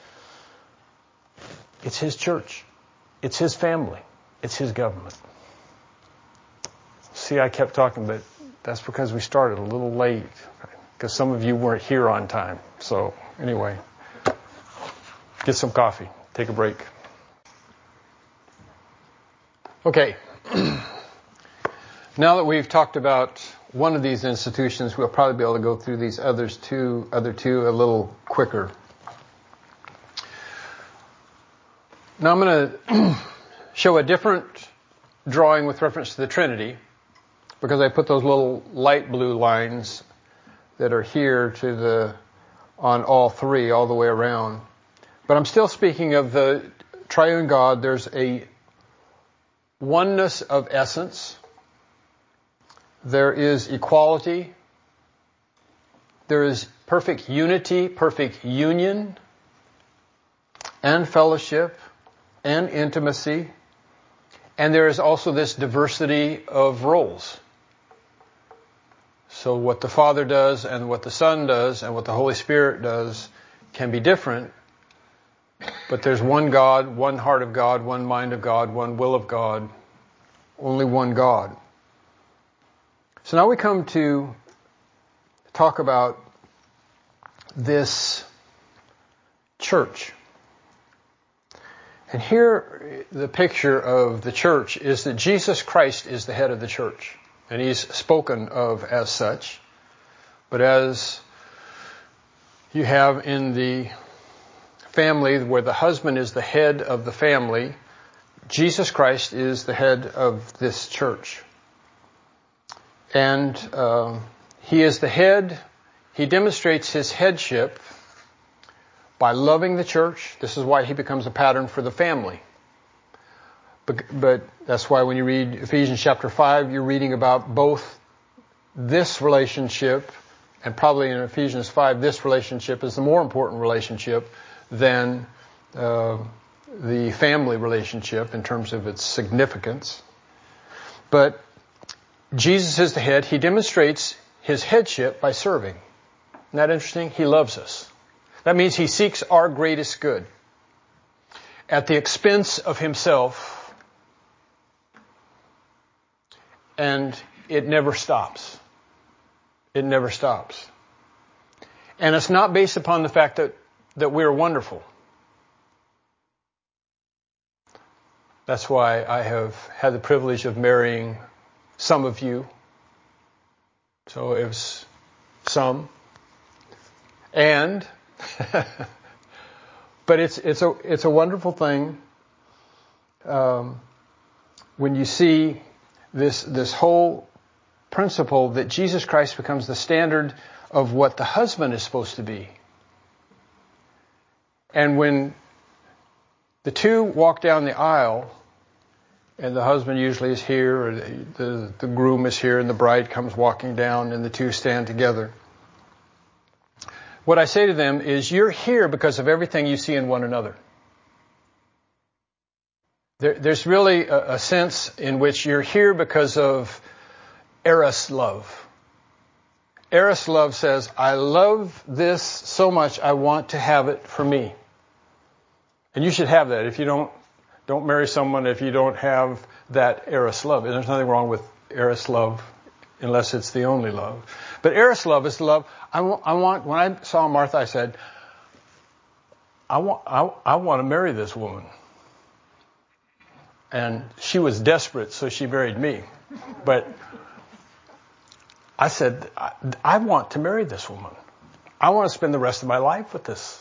it's His church. It's His family. It's His government. See, I kept talking, but that's because we started a little late. Because some of you weren't here on time. So, anyway, get some coffee. Take a break. Okay. Now that we've talked about one of these institutions, we'll probably be able to go through these others two, other two a little quicker. Now I'm going to show a different drawing with reference to the Trinity, because I put those little light blue lines that are here to the on all three, all the way around. But I'm still speaking of the triune God. There's a oneness of essence. There is equality. There is perfect unity, perfect union, and fellowship, and intimacy. And there is also this diversity of roles. So what the Father does and what the Son does and what the Holy Spirit does can be different. But there's one God, one heart of God, one mind of God, one will of God, only one God. So now we come to talk about this church. And here the picture of the church is that Jesus Christ is the head of the church. And he's spoken of as such. But as you have in the family where the husband is the head of the family, Jesus Christ is the head of this church. And uh, he is the head. He demonstrates his headship by loving the church. This is why he becomes a pattern for the family. But, but that's why when you read Ephesians chapter five, you're reading about both this relationship, and probably in Ephesians five, this relationship is the more important relationship than uh, the family relationship in terms of its significance. But Jesus is the head. He demonstrates his headship by serving. Isn't that interesting? He loves us. That means he seeks our greatest good at the expense of himself. And it never stops. It never stops. And it's not based upon the fact that, that we're wonderful. That's why I have had the privilege of marrying some of you. So it was some. And, but it's, it's a, it's a wonderful thing, um, when you see this, this whole principle that Jesus Christ becomes the standard of what the husband is supposed to be. And when the two walk down the aisle, and the husband usually is here, or the, the, the groom is here, and the bride comes walking down, and the two stand together. What I say to them is, you're here because of everything you see in one another. There, there's really a, a sense in which you're here because of eros love. Eros love says, I love this so much, I want to have it for me. And you should have that. If you don't, don't marry someone if you don't have that eros love. And there's nothing wrong with eros love unless it's the only love. But eros love is the love. I want, I want, when I saw Martha, I said, I want, I, I want to marry this woman. And she was desperate, so she married me. But I said, I, I want to marry this woman. I want to spend the rest of my life with this.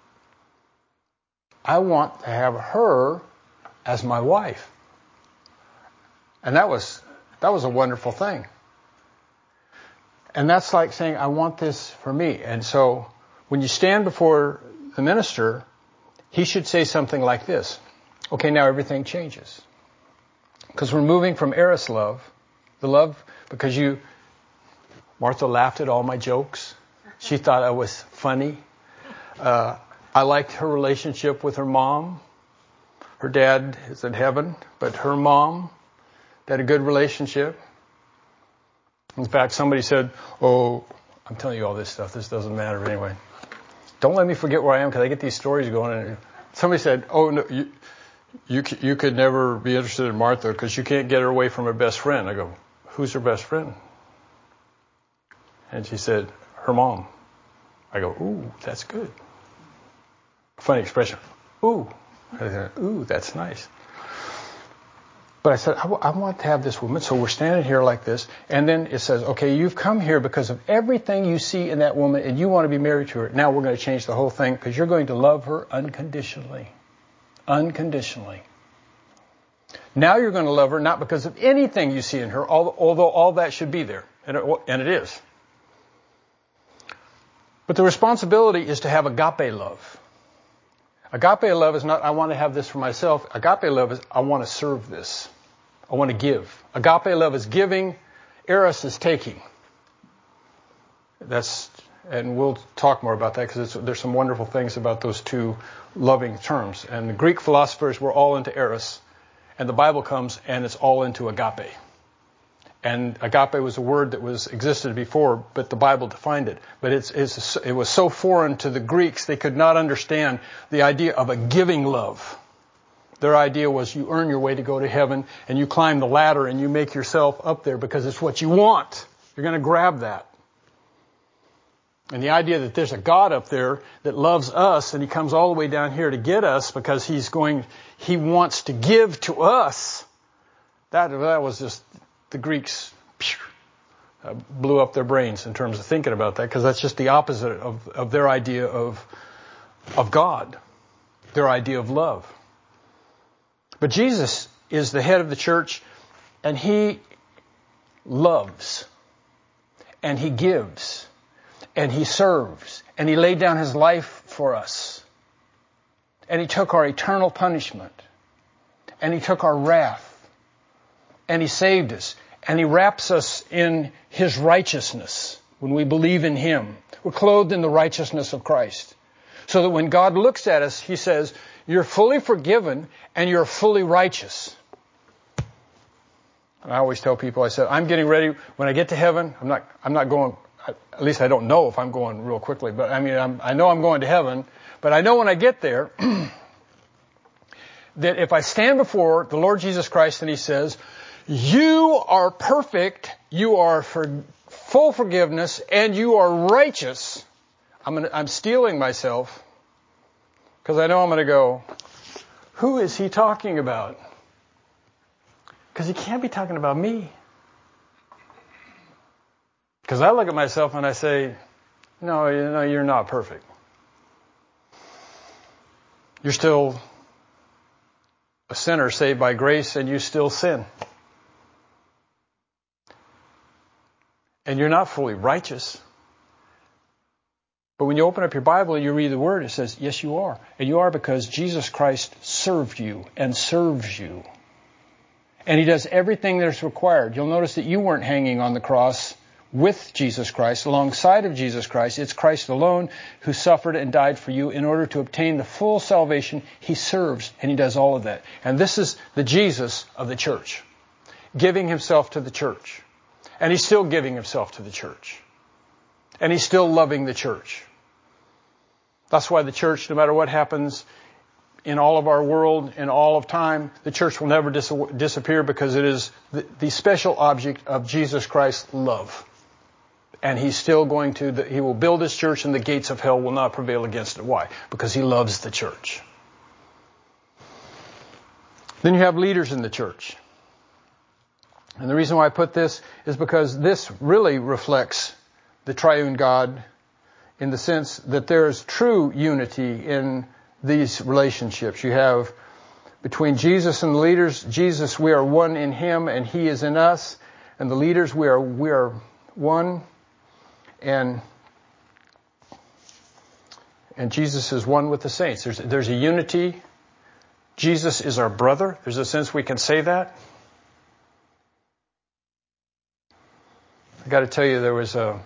I want to have her as my wife. And that was, that was a wonderful thing. And that's like saying, I want this for me. And so when you stand before the minister, he should say something like this. Okay, now everything changes. Because we're moving from eros love, the love, because you, Martha laughed at all my jokes. She thought I was funny. Uh, I liked her relationship with her mom. Her dad is in heaven, but her mom, they had a good relationship. In fact, somebody said, oh, I'm telling you all this stuff. This doesn't matter anyway. Don't let me forget where I am because I get these stories going. And somebody said, oh, no, you, you, you could never be interested in Martha because you can't get her away from her best friend. I go, who's her best friend? And she said, her mom. I go, ooh, that's good. Funny expression. Ooh. I said, ooh, that's nice. But I said, I, w- I want to have this woman. So we're standing here like this. And then it says, okay, you've come here because of everything you see in that woman and you want to be married to her. Now we're going to change the whole thing because you're going to love her unconditionally. Unconditionally. Now you're going to love her not because of anything you see in her, although all that should be there. And it, and it is. But the responsibility is to have agape love. Agape love is not, I want to have this for myself. Agape love is, I want to serve this. I want to give. Agape love is giving. Eros is taking. That's, and we'll talk more about that because there's some wonderful things about those two loving terms. And the Greek philosophers were all into Eros. And the Bible comes and it's all into agape. And agape was a word that was existed before, but the Bible defined it. But it's, it's, it was so foreign to the Greeks, they could not understand the idea of a giving love. Their idea was you earn your way to go to heaven, and you climb the ladder, and you make yourself up there because it's what you want. You're going to grab that. And the idea that there's a God up there that loves us, and He comes all the way down here to get us because He's going, He wants to give to us. That, that was just... The Greeks uh, blew up their brains in terms of thinking about that because that's just the opposite of, of their idea of, of God, their idea of love. But Jesus is the head of the church, and He loves, and He gives, and He serves, and He laid down His life for us, and He took our eternal punishment, and He took our wrath, and He saved us. And He wraps us in His righteousness when we believe in Him. We're clothed in the righteousness of Christ. So that when God looks at us, He says, you're fully forgiven and you're fully righteous. And I always tell people, I said, I'm getting ready. When I get to heaven, I'm not, I'm not going, at least I don't know if I'm going real quickly. But I mean, I'm, I know I'm going to heaven. But I know when I get there, that if I stand before the Lord Jesus Christ and He says, you are perfect, you are for full forgiveness, and you are righteous. I'm gonna, I'm steeling myself because I know I'm going to go, who is He talking about? Because He can't be talking about me. Because I look at myself and I say, no, you know, you're not perfect. You're still a sinner saved by grace, and you still sin. And you're not fully righteous. But when you open up your Bible and you read the Word, it says, yes, you are. And you are because Jesus Christ served you and serves you. And He does everything that's required. You'll notice that you weren't hanging on the cross with Jesus Christ, alongside of Jesus Christ. It's Christ alone who suffered and died for you in order to obtain the full salvation. He serves, and He does all of that. And this is the Jesus of the church, giving Himself to the church. And He's still giving Himself to the church. And He's still loving the church. That's why the church, no matter what happens in all of our world, in all of time, the church will never dis- disappear because it is the, the special object of Jesus Christ's love. And He's still going to, the, He will build His church and the gates of hell will not prevail against it. Why? Because He loves the church. Then you have leaders in the church. And the reason why I put this is because this really reflects the triune God in the sense that there is true unity in these relationships. You have between Jesus and the leaders, Jesus, we are one in Him and He is in us. And the leaders, we are, we are one. And, and Jesus is one with the saints. There's, there's a unity. Jesus is our brother. There's a sense we can say that. I got to tell you, there was a.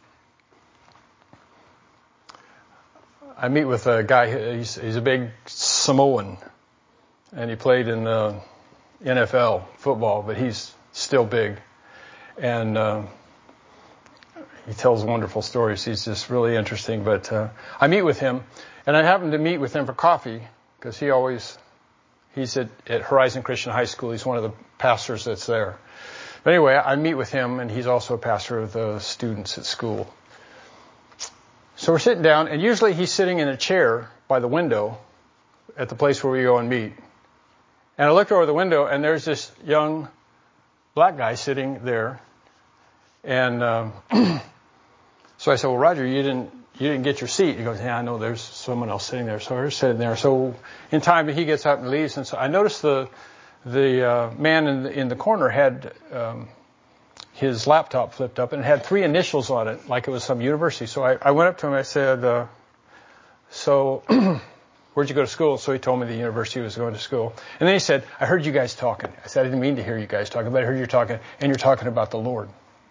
I meet with a guy. He's, he's a big Samoan, and he played in the N F L football, but he's still big, and uh, he tells wonderful stories. He's just really interesting. But uh, I meet with him, and I happen to meet with him for coffee because he always he's at, at Horizon Christian High School. He's one of the pastors that's there. But anyway, I meet with him, and he's also a pastor of the students at school. So we're sitting down, and usually he's sitting in a chair by the window at the place where we go and meet. And I looked over the window, and there's this young black guy sitting there. And um, so I said, well, Roger, you didn't you didn't get your seat. He goes, yeah, I know there's someone else sitting there. So I was sitting there. So in time, he gets up and leaves. And so I noticed the the uh, man in the, in the corner had um, his laptop flipped up, and it had three initials on it, like it was some university. So I, I went up to him. I said, uh, so where'd you go to school? So he told me the university he was going to school. And then he said, I heard you guys talking. I said, I didn't mean to hear you guys talking, but I heard you talking, and you're talking about the Lord.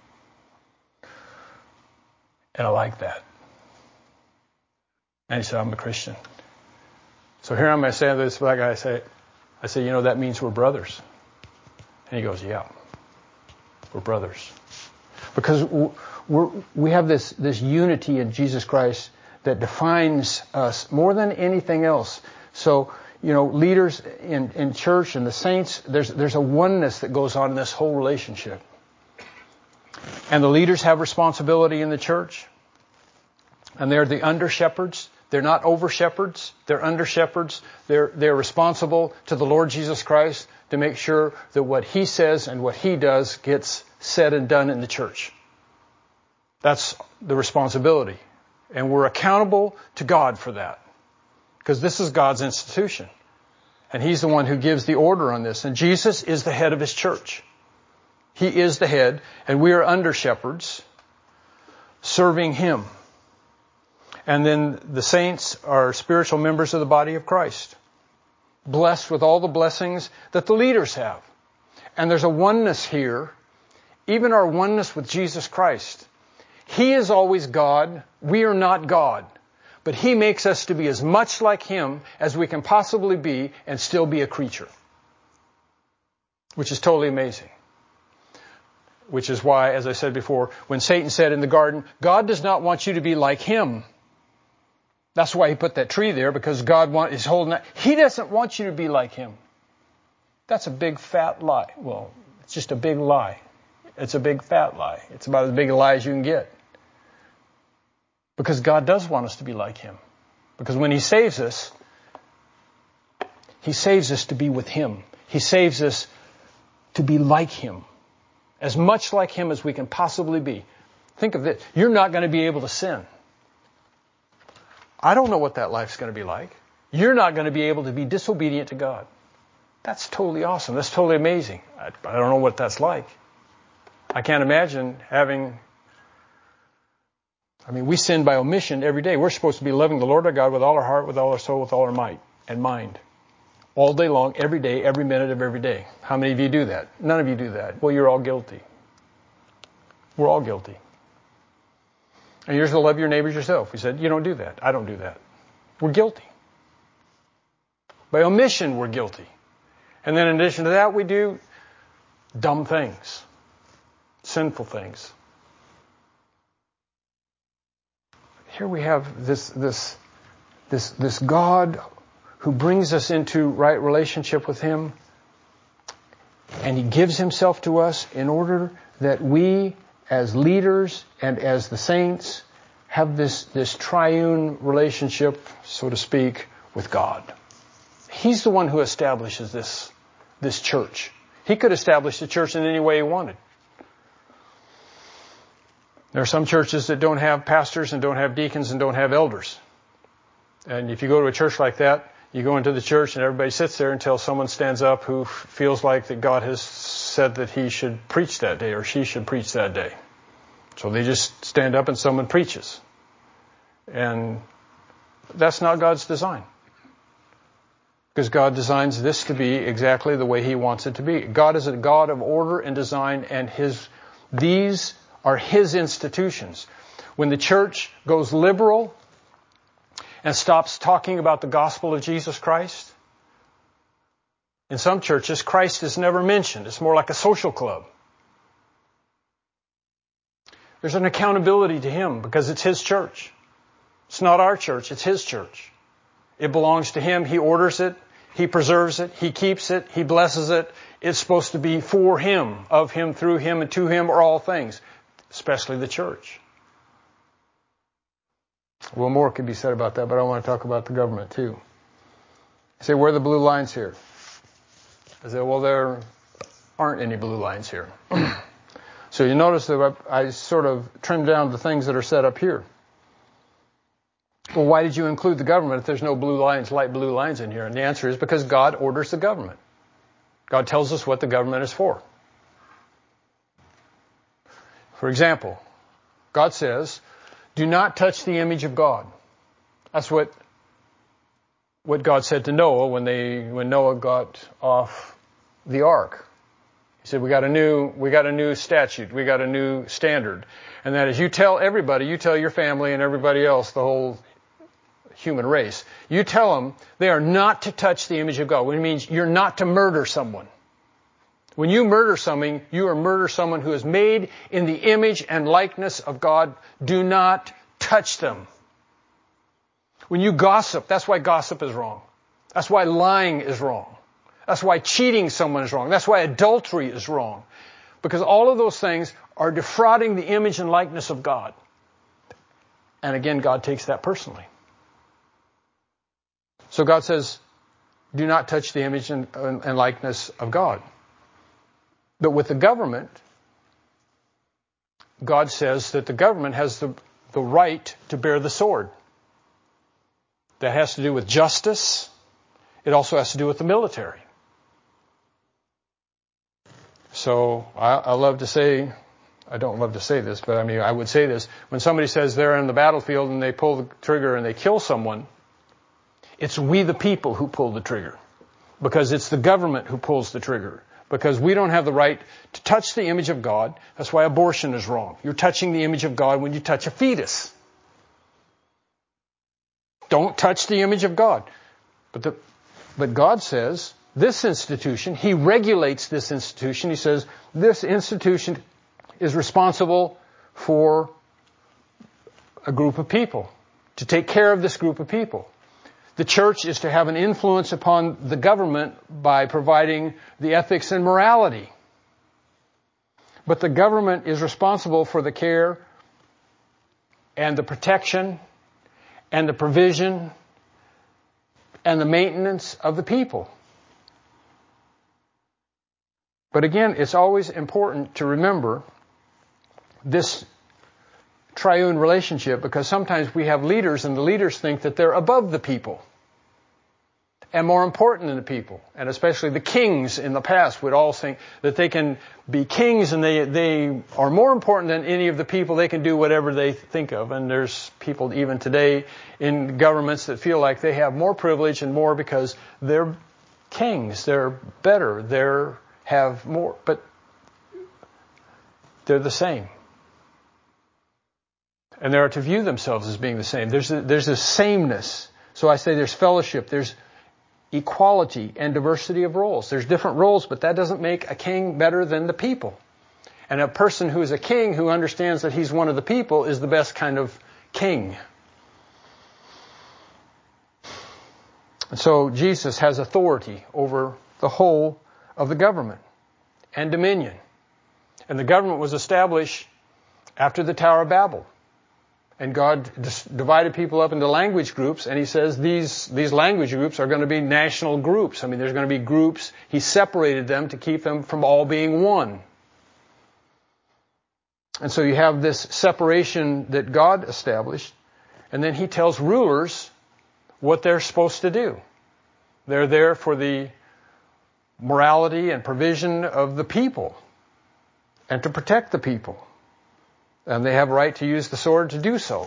And I like that. And he said, I'm a Christian. So here I'm saying to this black guy, I say, I say, you know, that means we're brothers. And he goes, yeah, we're brothers. Because we're, we have this, this unity in Jesus Christ that defines us more than anything else. So, you know, leaders in, in church and the saints, there's, there's a oneness that goes on in this whole relationship. And the leaders have responsibility in the church. And they're the under shepherds. They're not over shepherds. They're under shepherds. They're, they're responsible to the Lord Jesus Christ to make sure that what He says and what He does gets said and done in the church. That's the responsibility. And we're accountable to God for that. Because this is God's institution. And He's the one who gives the order on this. And Jesus is the head of His church. He is the head, and we are under shepherds serving Him. And then the saints are spiritual members of the body of Christ, blessed with all the blessings that the leaders have. And there's a oneness here, even our oneness with Jesus Christ. He is always God. We are not God. But He makes us to be as much like Him as we can possibly be and still be a creature. Which is totally amazing. Which is why, as I said before, when Satan said in the garden, God does not want you to be like Him. That's why He put that tree there, because God want, is holding that. He doesn't want you to be like Him. That's a big fat lie. Well, it's just a big lie. It's a big fat lie. It's about as big a lie as you can get. Because God does want us to be like Him. Because when He saves us, He saves us to be with Him. He saves us to be like Him. As much like Him as we can possibly be. Think of this. You're not going to be able to sin. I don't know what that life's going to be like. You're not going to be able to be disobedient to God. That's totally awesome. That's totally amazing. I, I don't know what that's like. I can't imagine having... I mean, we sin by omission every day. We're supposed to be loving the Lord our God with all our heart, with all our soul, with all our might and mind. All day long, every day, every minute of every day. How many of you do that? None of you do that. Well, you're all guilty. We're all guilty. And you're supposed to love your neighbors yourself. We said, you don't do that. I don't do that. We're guilty. By omission, we're guilty. And then in addition to that, we do dumb things. Sinful things. Here we have this, this, this, this God who brings us into right relationship with Him. And He gives Himself to us in order that we, as leaders and as the saints, have this, this triune relationship, so to speak, with God. He's the one who establishes this, this church. He could establish the church in any way He wanted. There are some churches that don't have pastors and don't have deacons and don't have elders. And if you go to a church like that, you go into the church and everybody sits there until someone stands up who feels like that God has said that he should preach that day or she should preach that day. So they just stand up and someone preaches. And that's not God's design. Because God designs this to be exactly the way He wants it to be. God is a God of order and design, and His these are His institutions. When the church goes liberal and stops talking about the gospel of Jesus Christ, in some churches, Christ is never mentioned. It's more like a social club. There's an accountability to Him because it's His church. It's not our church, it's His church. It belongs to Him. He orders it. He preserves it. He keeps it. He blesses it. It's supposed to be for Him, of Him, through Him, and to Him are all things, especially the church. Well, more could be said about that, but I want to talk about the government too. You say, where are the blue lines here? I said, well, there aren't any blue lines here. So you notice that I sort of trimmed down the things that are set up here. Well, why did you include the government if there's no blue lines, light blue lines in here? And the answer is because God orders the government. God tells us what the government is for. For example, God says, do not touch the image of God. That's what what God said to Noah when they when Noah got off the ark. He said, we got a new we got a new statute, we got a new standard. And that is, you tell everybody, you tell your family and everybody else, the whole human race, you tell them they are not to touch the image of God, which means you're not to murder someone. When you murder something, you are murder someone who is made in the image and likeness of God. Do not touch them. When you gossip, that's why gossip is wrong. That's why lying is wrong. That's why cheating someone is wrong. That's why adultery is wrong. Because all of those things are defrauding the image and likeness of God. And again, God takes that personally. So God says, do not touch the image and, and likeness of God. But with the government, God says that the government has the, the right to bear the sword. That has to do with justice. It also has to do with the military. So I, I love to say, I don't love to say this, but I mean, I would say this. When somebody says they're in the battlefield and they pull the trigger and they kill someone, it's we the people who pull the trigger. Because it's the government who pulls the trigger. Because we don't have the right to touch the image of God. That's why abortion is wrong. You're touching the image of God when you touch a fetus. Don't touch the image of God. But the, but God says, this institution, He regulates this institution. He says, this institution is responsible for a group of people, to take care of this group of people. The church is to have an influence upon the government by providing the ethics and morality. But the government is responsible for the care and the protection and the provision and the maintenance of the people. But again, it's always important to remember this triune relationship, because sometimes we have leaders and the leaders think that they're above the people and more important than the people. And especially the kings in the past would all think that they can be kings and they, they are more important than any of the people. They can do whatever they think of. And there's people even today in governments that feel like they have more privilege and more because they're kings. They're better. They're have more. But they're the same. And they are to view themselves as being the same. There's a, there's a sameness. So I say there's fellowship, there's equality and diversity of roles. There's different roles, but that doesn't make a king better than the people. And a person who is a king who understands that he's one of the people is the best kind of king. And so Jesus has authority over the whole of the government and dominion. And the government was established after the Tower of Babel. And God divided people up into language groups, and He says these, these language groups are going to be national groups. I mean, there's going to be groups. He separated them to keep them from all being one. And so you have this separation that God established, and then He tells rulers what they're supposed to do. They're there for the morality and provision of the people and to protect the people. And they have a right to use the sword to do so.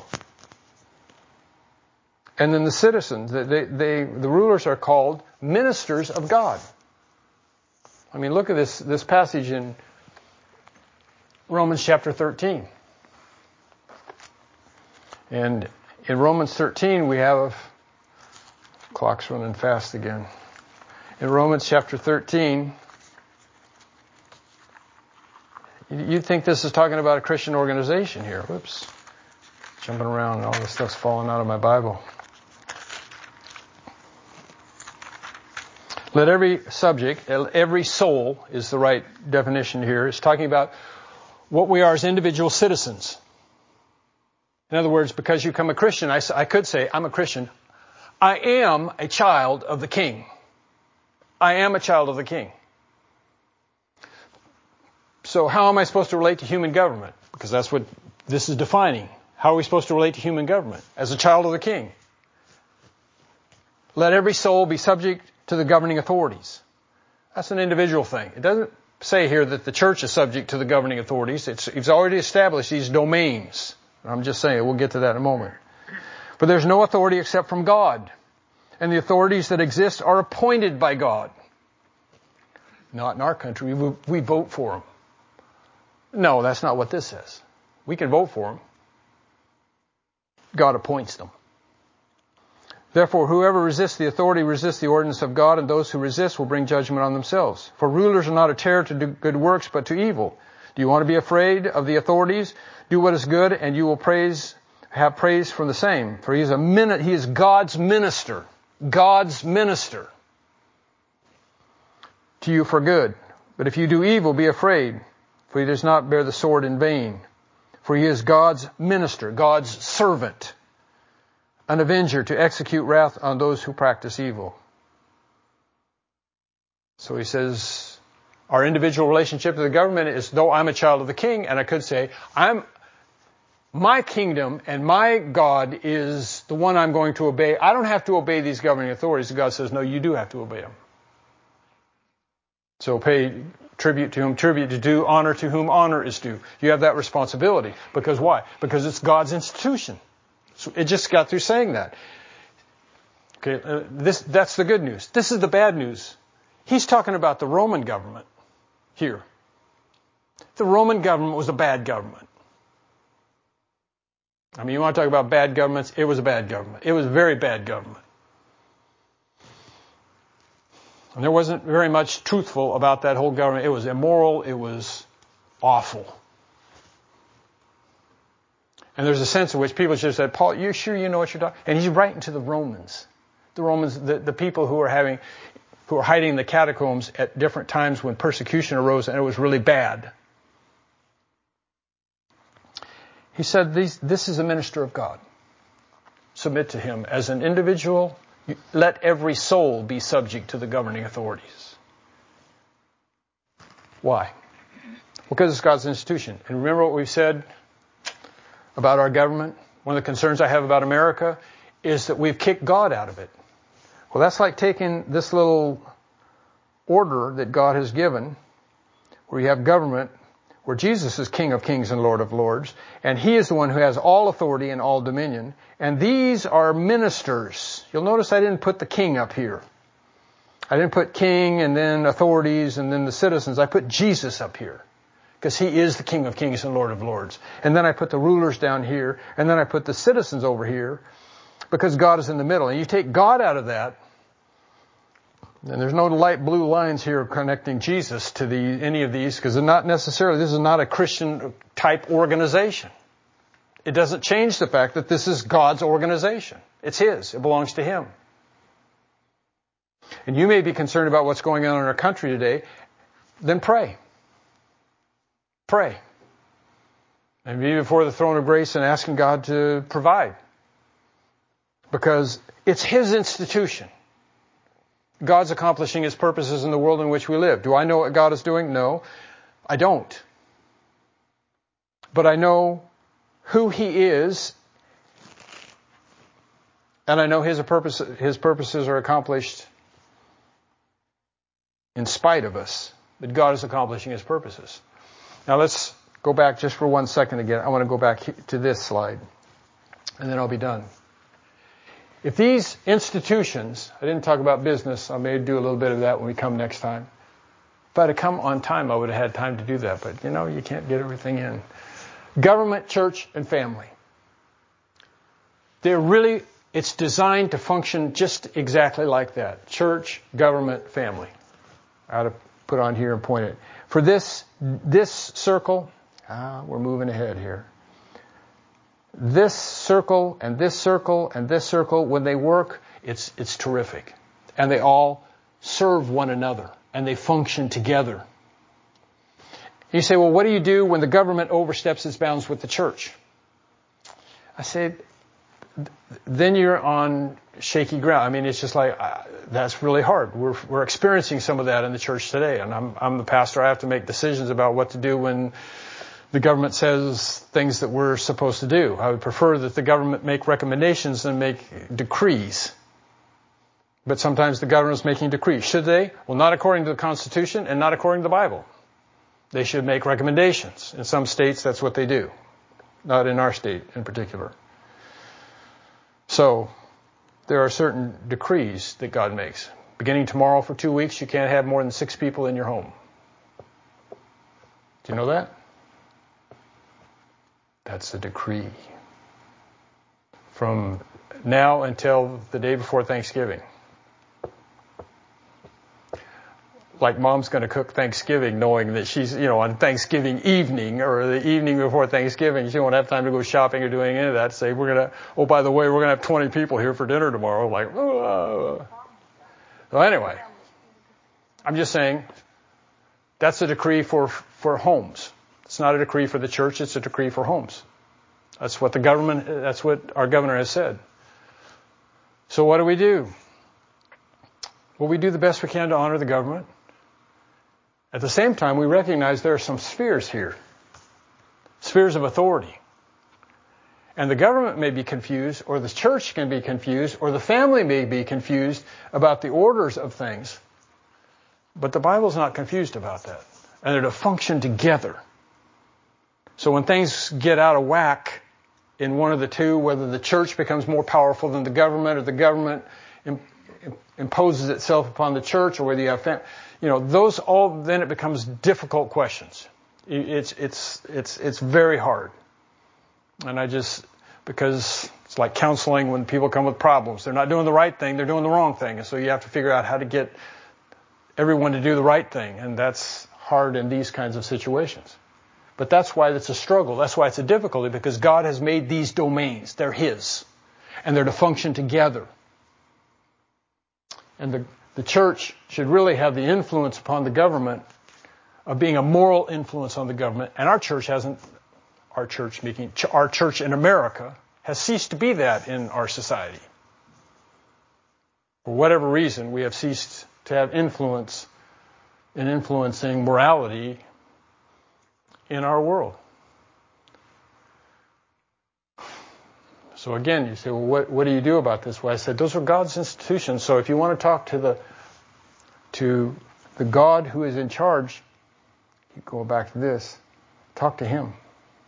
And then the citizens, they, they, the rulers are called ministers of God. I mean, look at this, this passage in Romans chapter thirteen. And in Romans thirteen we have, clock's running fast again. In Romans chapter thirteen, you'd think this is talking about a Christian organization here. Whoops. Jumping around and all this stuff's falling out of my Bible. Let every subject, every soul is the right definition here. It's talking about what we are as individual citizens. In other words, because you become a Christian, I, I could say, I'm a Christian. I am a child of the King. I am a child of the King. So how am I supposed to relate to human government? Because that's what this is defining. How are we supposed to relate to human government? As a child of the King. Let every soul be subject to the governing authorities. That's an individual thing. It doesn't say here that the church is subject to the governing authorities. It's, it's already established these domains. I'm just saying, we'll get to that in a moment. But there's no authority except from God. And the authorities that exist are appointed by God. Not in our country. We, we vote for them. No, that's not what this says. We can vote for them. God appoints them. Therefore, whoever resists the authority resists the ordinance of God, and those who resist will bring judgment on themselves. For rulers are not a terror to do good works, but to evil. Do you want to be afraid of the authorities? Do what is good, and you will praise, have praise from the same. For he is a min- he is God's minister. God's minister. To you for good. But if you do evil, be afraid, for he does not bear the sword in vain. For he is God's minister, God's servant, an avenger to execute wrath on those who practice evil. So he says, our individual relationship to the government is, though I'm a child of the King, and I could say, I'm, my kingdom and my God is the one I'm going to obey. I don't have to obey these governing authorities. God says, no, you do have to obey them. So pay tribute to whom tribute is due, honor to whom honor is due. You have that responsibility. Because why? Because it's God's institution. So it just got through saying that. Okay, uh, this, that's the good news. This is the bad news. He's talking about the Roman government here. The Roman government was a bad government. I mean, you want to talk about bad governments? It was a bad government. It was a very bad government. And there wasn't very much truthful about that whole government. It was immoral. It was awful. And there's a sense in which people just said, Paul, you sure you know what you're talking? And he's writing to the Romans. The Romans, the, the people who were having, who were hiding in the catacombs at different times when persecution arose and it was really bad. He said, These, this is a minister of God. Submit to him as an individual. Let every soul be subject to the governing authorities. Why? Because it's God's institution. And remember what we've said about our government? One of the concerns I have about America is that we've kicked God out of it. Well, that's like taking this little order that God has given, where you have government, where Jesus is King of Kings and Lord of Lords, and he is the one who has all authority and all dominion. And these are ministers. You'll notice I didn't put the king up here. I didn't put king and then authorities and then the citizens. I put Jesus up here. Because he is the King of Kings and Lord of Lords. And then I put the rulers down here. And then I put the citizens over here. Because God is in the middle. And you take God out of that. And there's no light blue lines here connecting Jesus to the, any of these. Because they're not necessarily, this is not a Christian type organization. It doesn't change the fact that this is God's organization. It's his. It belongs to him. And you may be concerned about what's going on in our country today. Then pray. Pray. And be before the throne of grace and asking God to provide. Because it's his institution. God's accomplishing his purposes in the world in which we live. Do I know what God is doing? No, I don't. But I know who he is, and I know his purpose, his purposes are accomplished in spite of us, but God is accomplishing his purposes. Now let's go back just for one second again. I want to go back to this slide, and then I'll be done. If these institutions, I didn't talk about business, I may do a little bit of that when we come next time. If I'd have come on time, I would have had time to do that, but you know, you can't get everything in. Government, church, and family. They're really, it's designed to function just exactly like that. Church, government, family. I ought to put on here and point it. For this, this circle, ah, we're moving ahead here. This circle and this circle and this circle, when they work, it's, it's terrific. And they all serve one another and they function together. You say, well, what do you do when the government oversteps its bounds with the church? I said, then you're on shaky ground. I mean, it's just like, uh, that's really hard. We're, we're experiencing some of that in the church today. And I'm, I'm the pastor. I have to make decisions about what to do when the government says things that we're supposed to do. I would prefer that the government make recommendations than make decrees. But sometimes the government is making decrees. Should they? Well, not according to the Constitution and not according to the Bible. They should make recommendations. In some states, that's what they do. Not in our state in particular. So, there are certain decrees that God makes. Beginning tomorrow for two weeks, you can't have more than six people in your home. Do you know that? That's a decree. From now until the day before Thanksgiving. Like mom's going to cook Thanksgiving knowing that she's, you know, on Thanksgiving evening or the evening before Thanksgiving, she won't have time to go shopping or doing any of that. Say, we're going to, oh, by the way, we're going to have twenty people here for dinner tomorrow. Like, oh. So anyway, I'm just saying that's a decree for, for homes. It's not a decree for the church. It's a decree for homes. That's what the government, that's what our governor has said. So what do we do? Well, we do the best we can to honor the government. At the same time, we recognize there are some spheres here. Spheres of authority. And the government may be confused, or the church can be confused, or the family may be confused about the orders of things. But the Bible's not confused about that. And they're to function together. So when things get out of whack in one of the two, whether the church becomes more powerful than the government, or the government imp- imposes itself upon the church, or whether you have, fam- you know, those all, then it becomes difficult questions. It's, it's, it's, it's very hard. And I just, because it's like counseling when people come with problems. They're not doing the right thing, they're doing the wrong thing. And so you have to figure out how to get everyone to do the right thing. And that's hard in these kinds of situations. But that's why it's a struggle. That's why it's a difficulty, because God has made these domains. They're His. And they're to function together. And the, the church should really have the influence upon the government of being a moral influence on the government. And our church hasn't, our church making, our church in America has ceased to be that in our society. For whatever reason, we have ceased to have influence in influencing morality in our world. So again, you say, well, what, what do you do about this? Well, I said, those are God's institutions. So if you want to talk to the to the God who is in charge, you go back to this, talk to Him.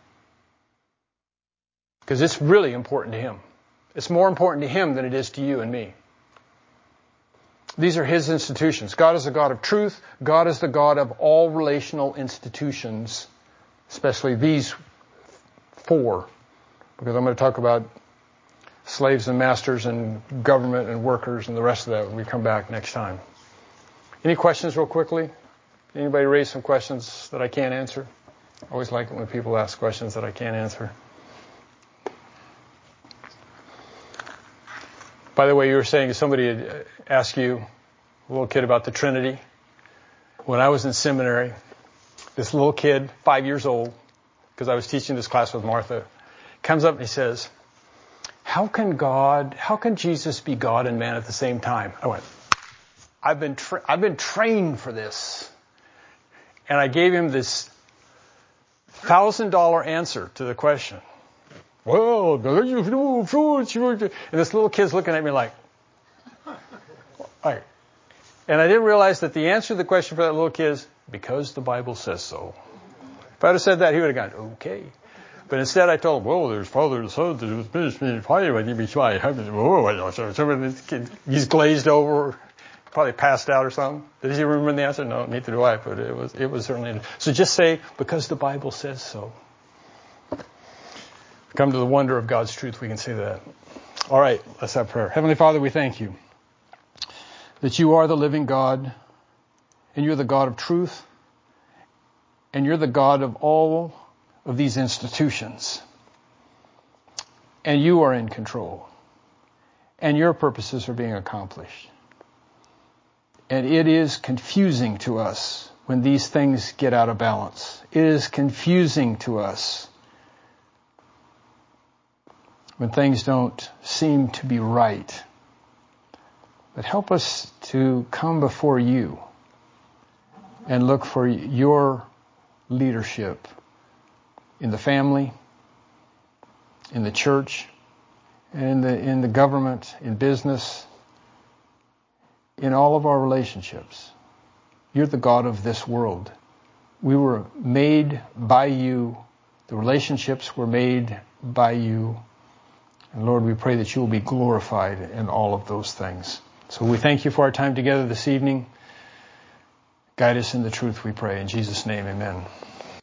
Because it's really important to Him. It's more important to Him than it is to you and me. These are His institutions. God is the God of truth. God is the God of all relational institutions, especially these four. Because I'm going to talk about slaves and masters and government and workers and the rest of that when we come back next time. Any questions real quickly? Anybody raise some questions that I can't answer? I always like it when people ask questions that I can't answer. By the way, you were saying somebody had asked you, a little kid, about the Trinity. When I was in seminary, this little kid, five years old, because I was teaching this class with Martha, comes up and he says, how can God, how can Jesus be God and man at the same time? I went, I've been, tra- I've been trained for this. And I gave him this thousand dollar answer to the question. Well, and this little kid's looking at me like, right. And I didn't realize that the answer to the question for that little kid is, because the Bible says so. If I'd have said that, he would have gone, okay. But instead I told him, well, there's Father and Son, there's Spirit, Fire. He's glazed over, probably passed out or something. Did he remember the answer? No, neither do I, but it was, it was certainly. So just say, because the Bible says so. Come to the wonder of God's truth, we can say that. All right, let's have prayer. Heavenly Father, we thank you that you are the living God, and you're the God of truth, and you're the God of all of these institutions. And you are in control. And your purposes are being accomplished. And it is confusing to us when these things get out of balance. It is confusing to us when things don't seem to be right. But help us to come before you and look for your leadership in the family, in the church, and in the, in the government, in business, in all of our relationships. You're the God of this world. We were made by you. The relationships were made by you. And Lord, we pray that you will be glorified in all of those things. So we thank you for our time together this evening. Guide us in the truth, we pray. In Jesus' name, amen.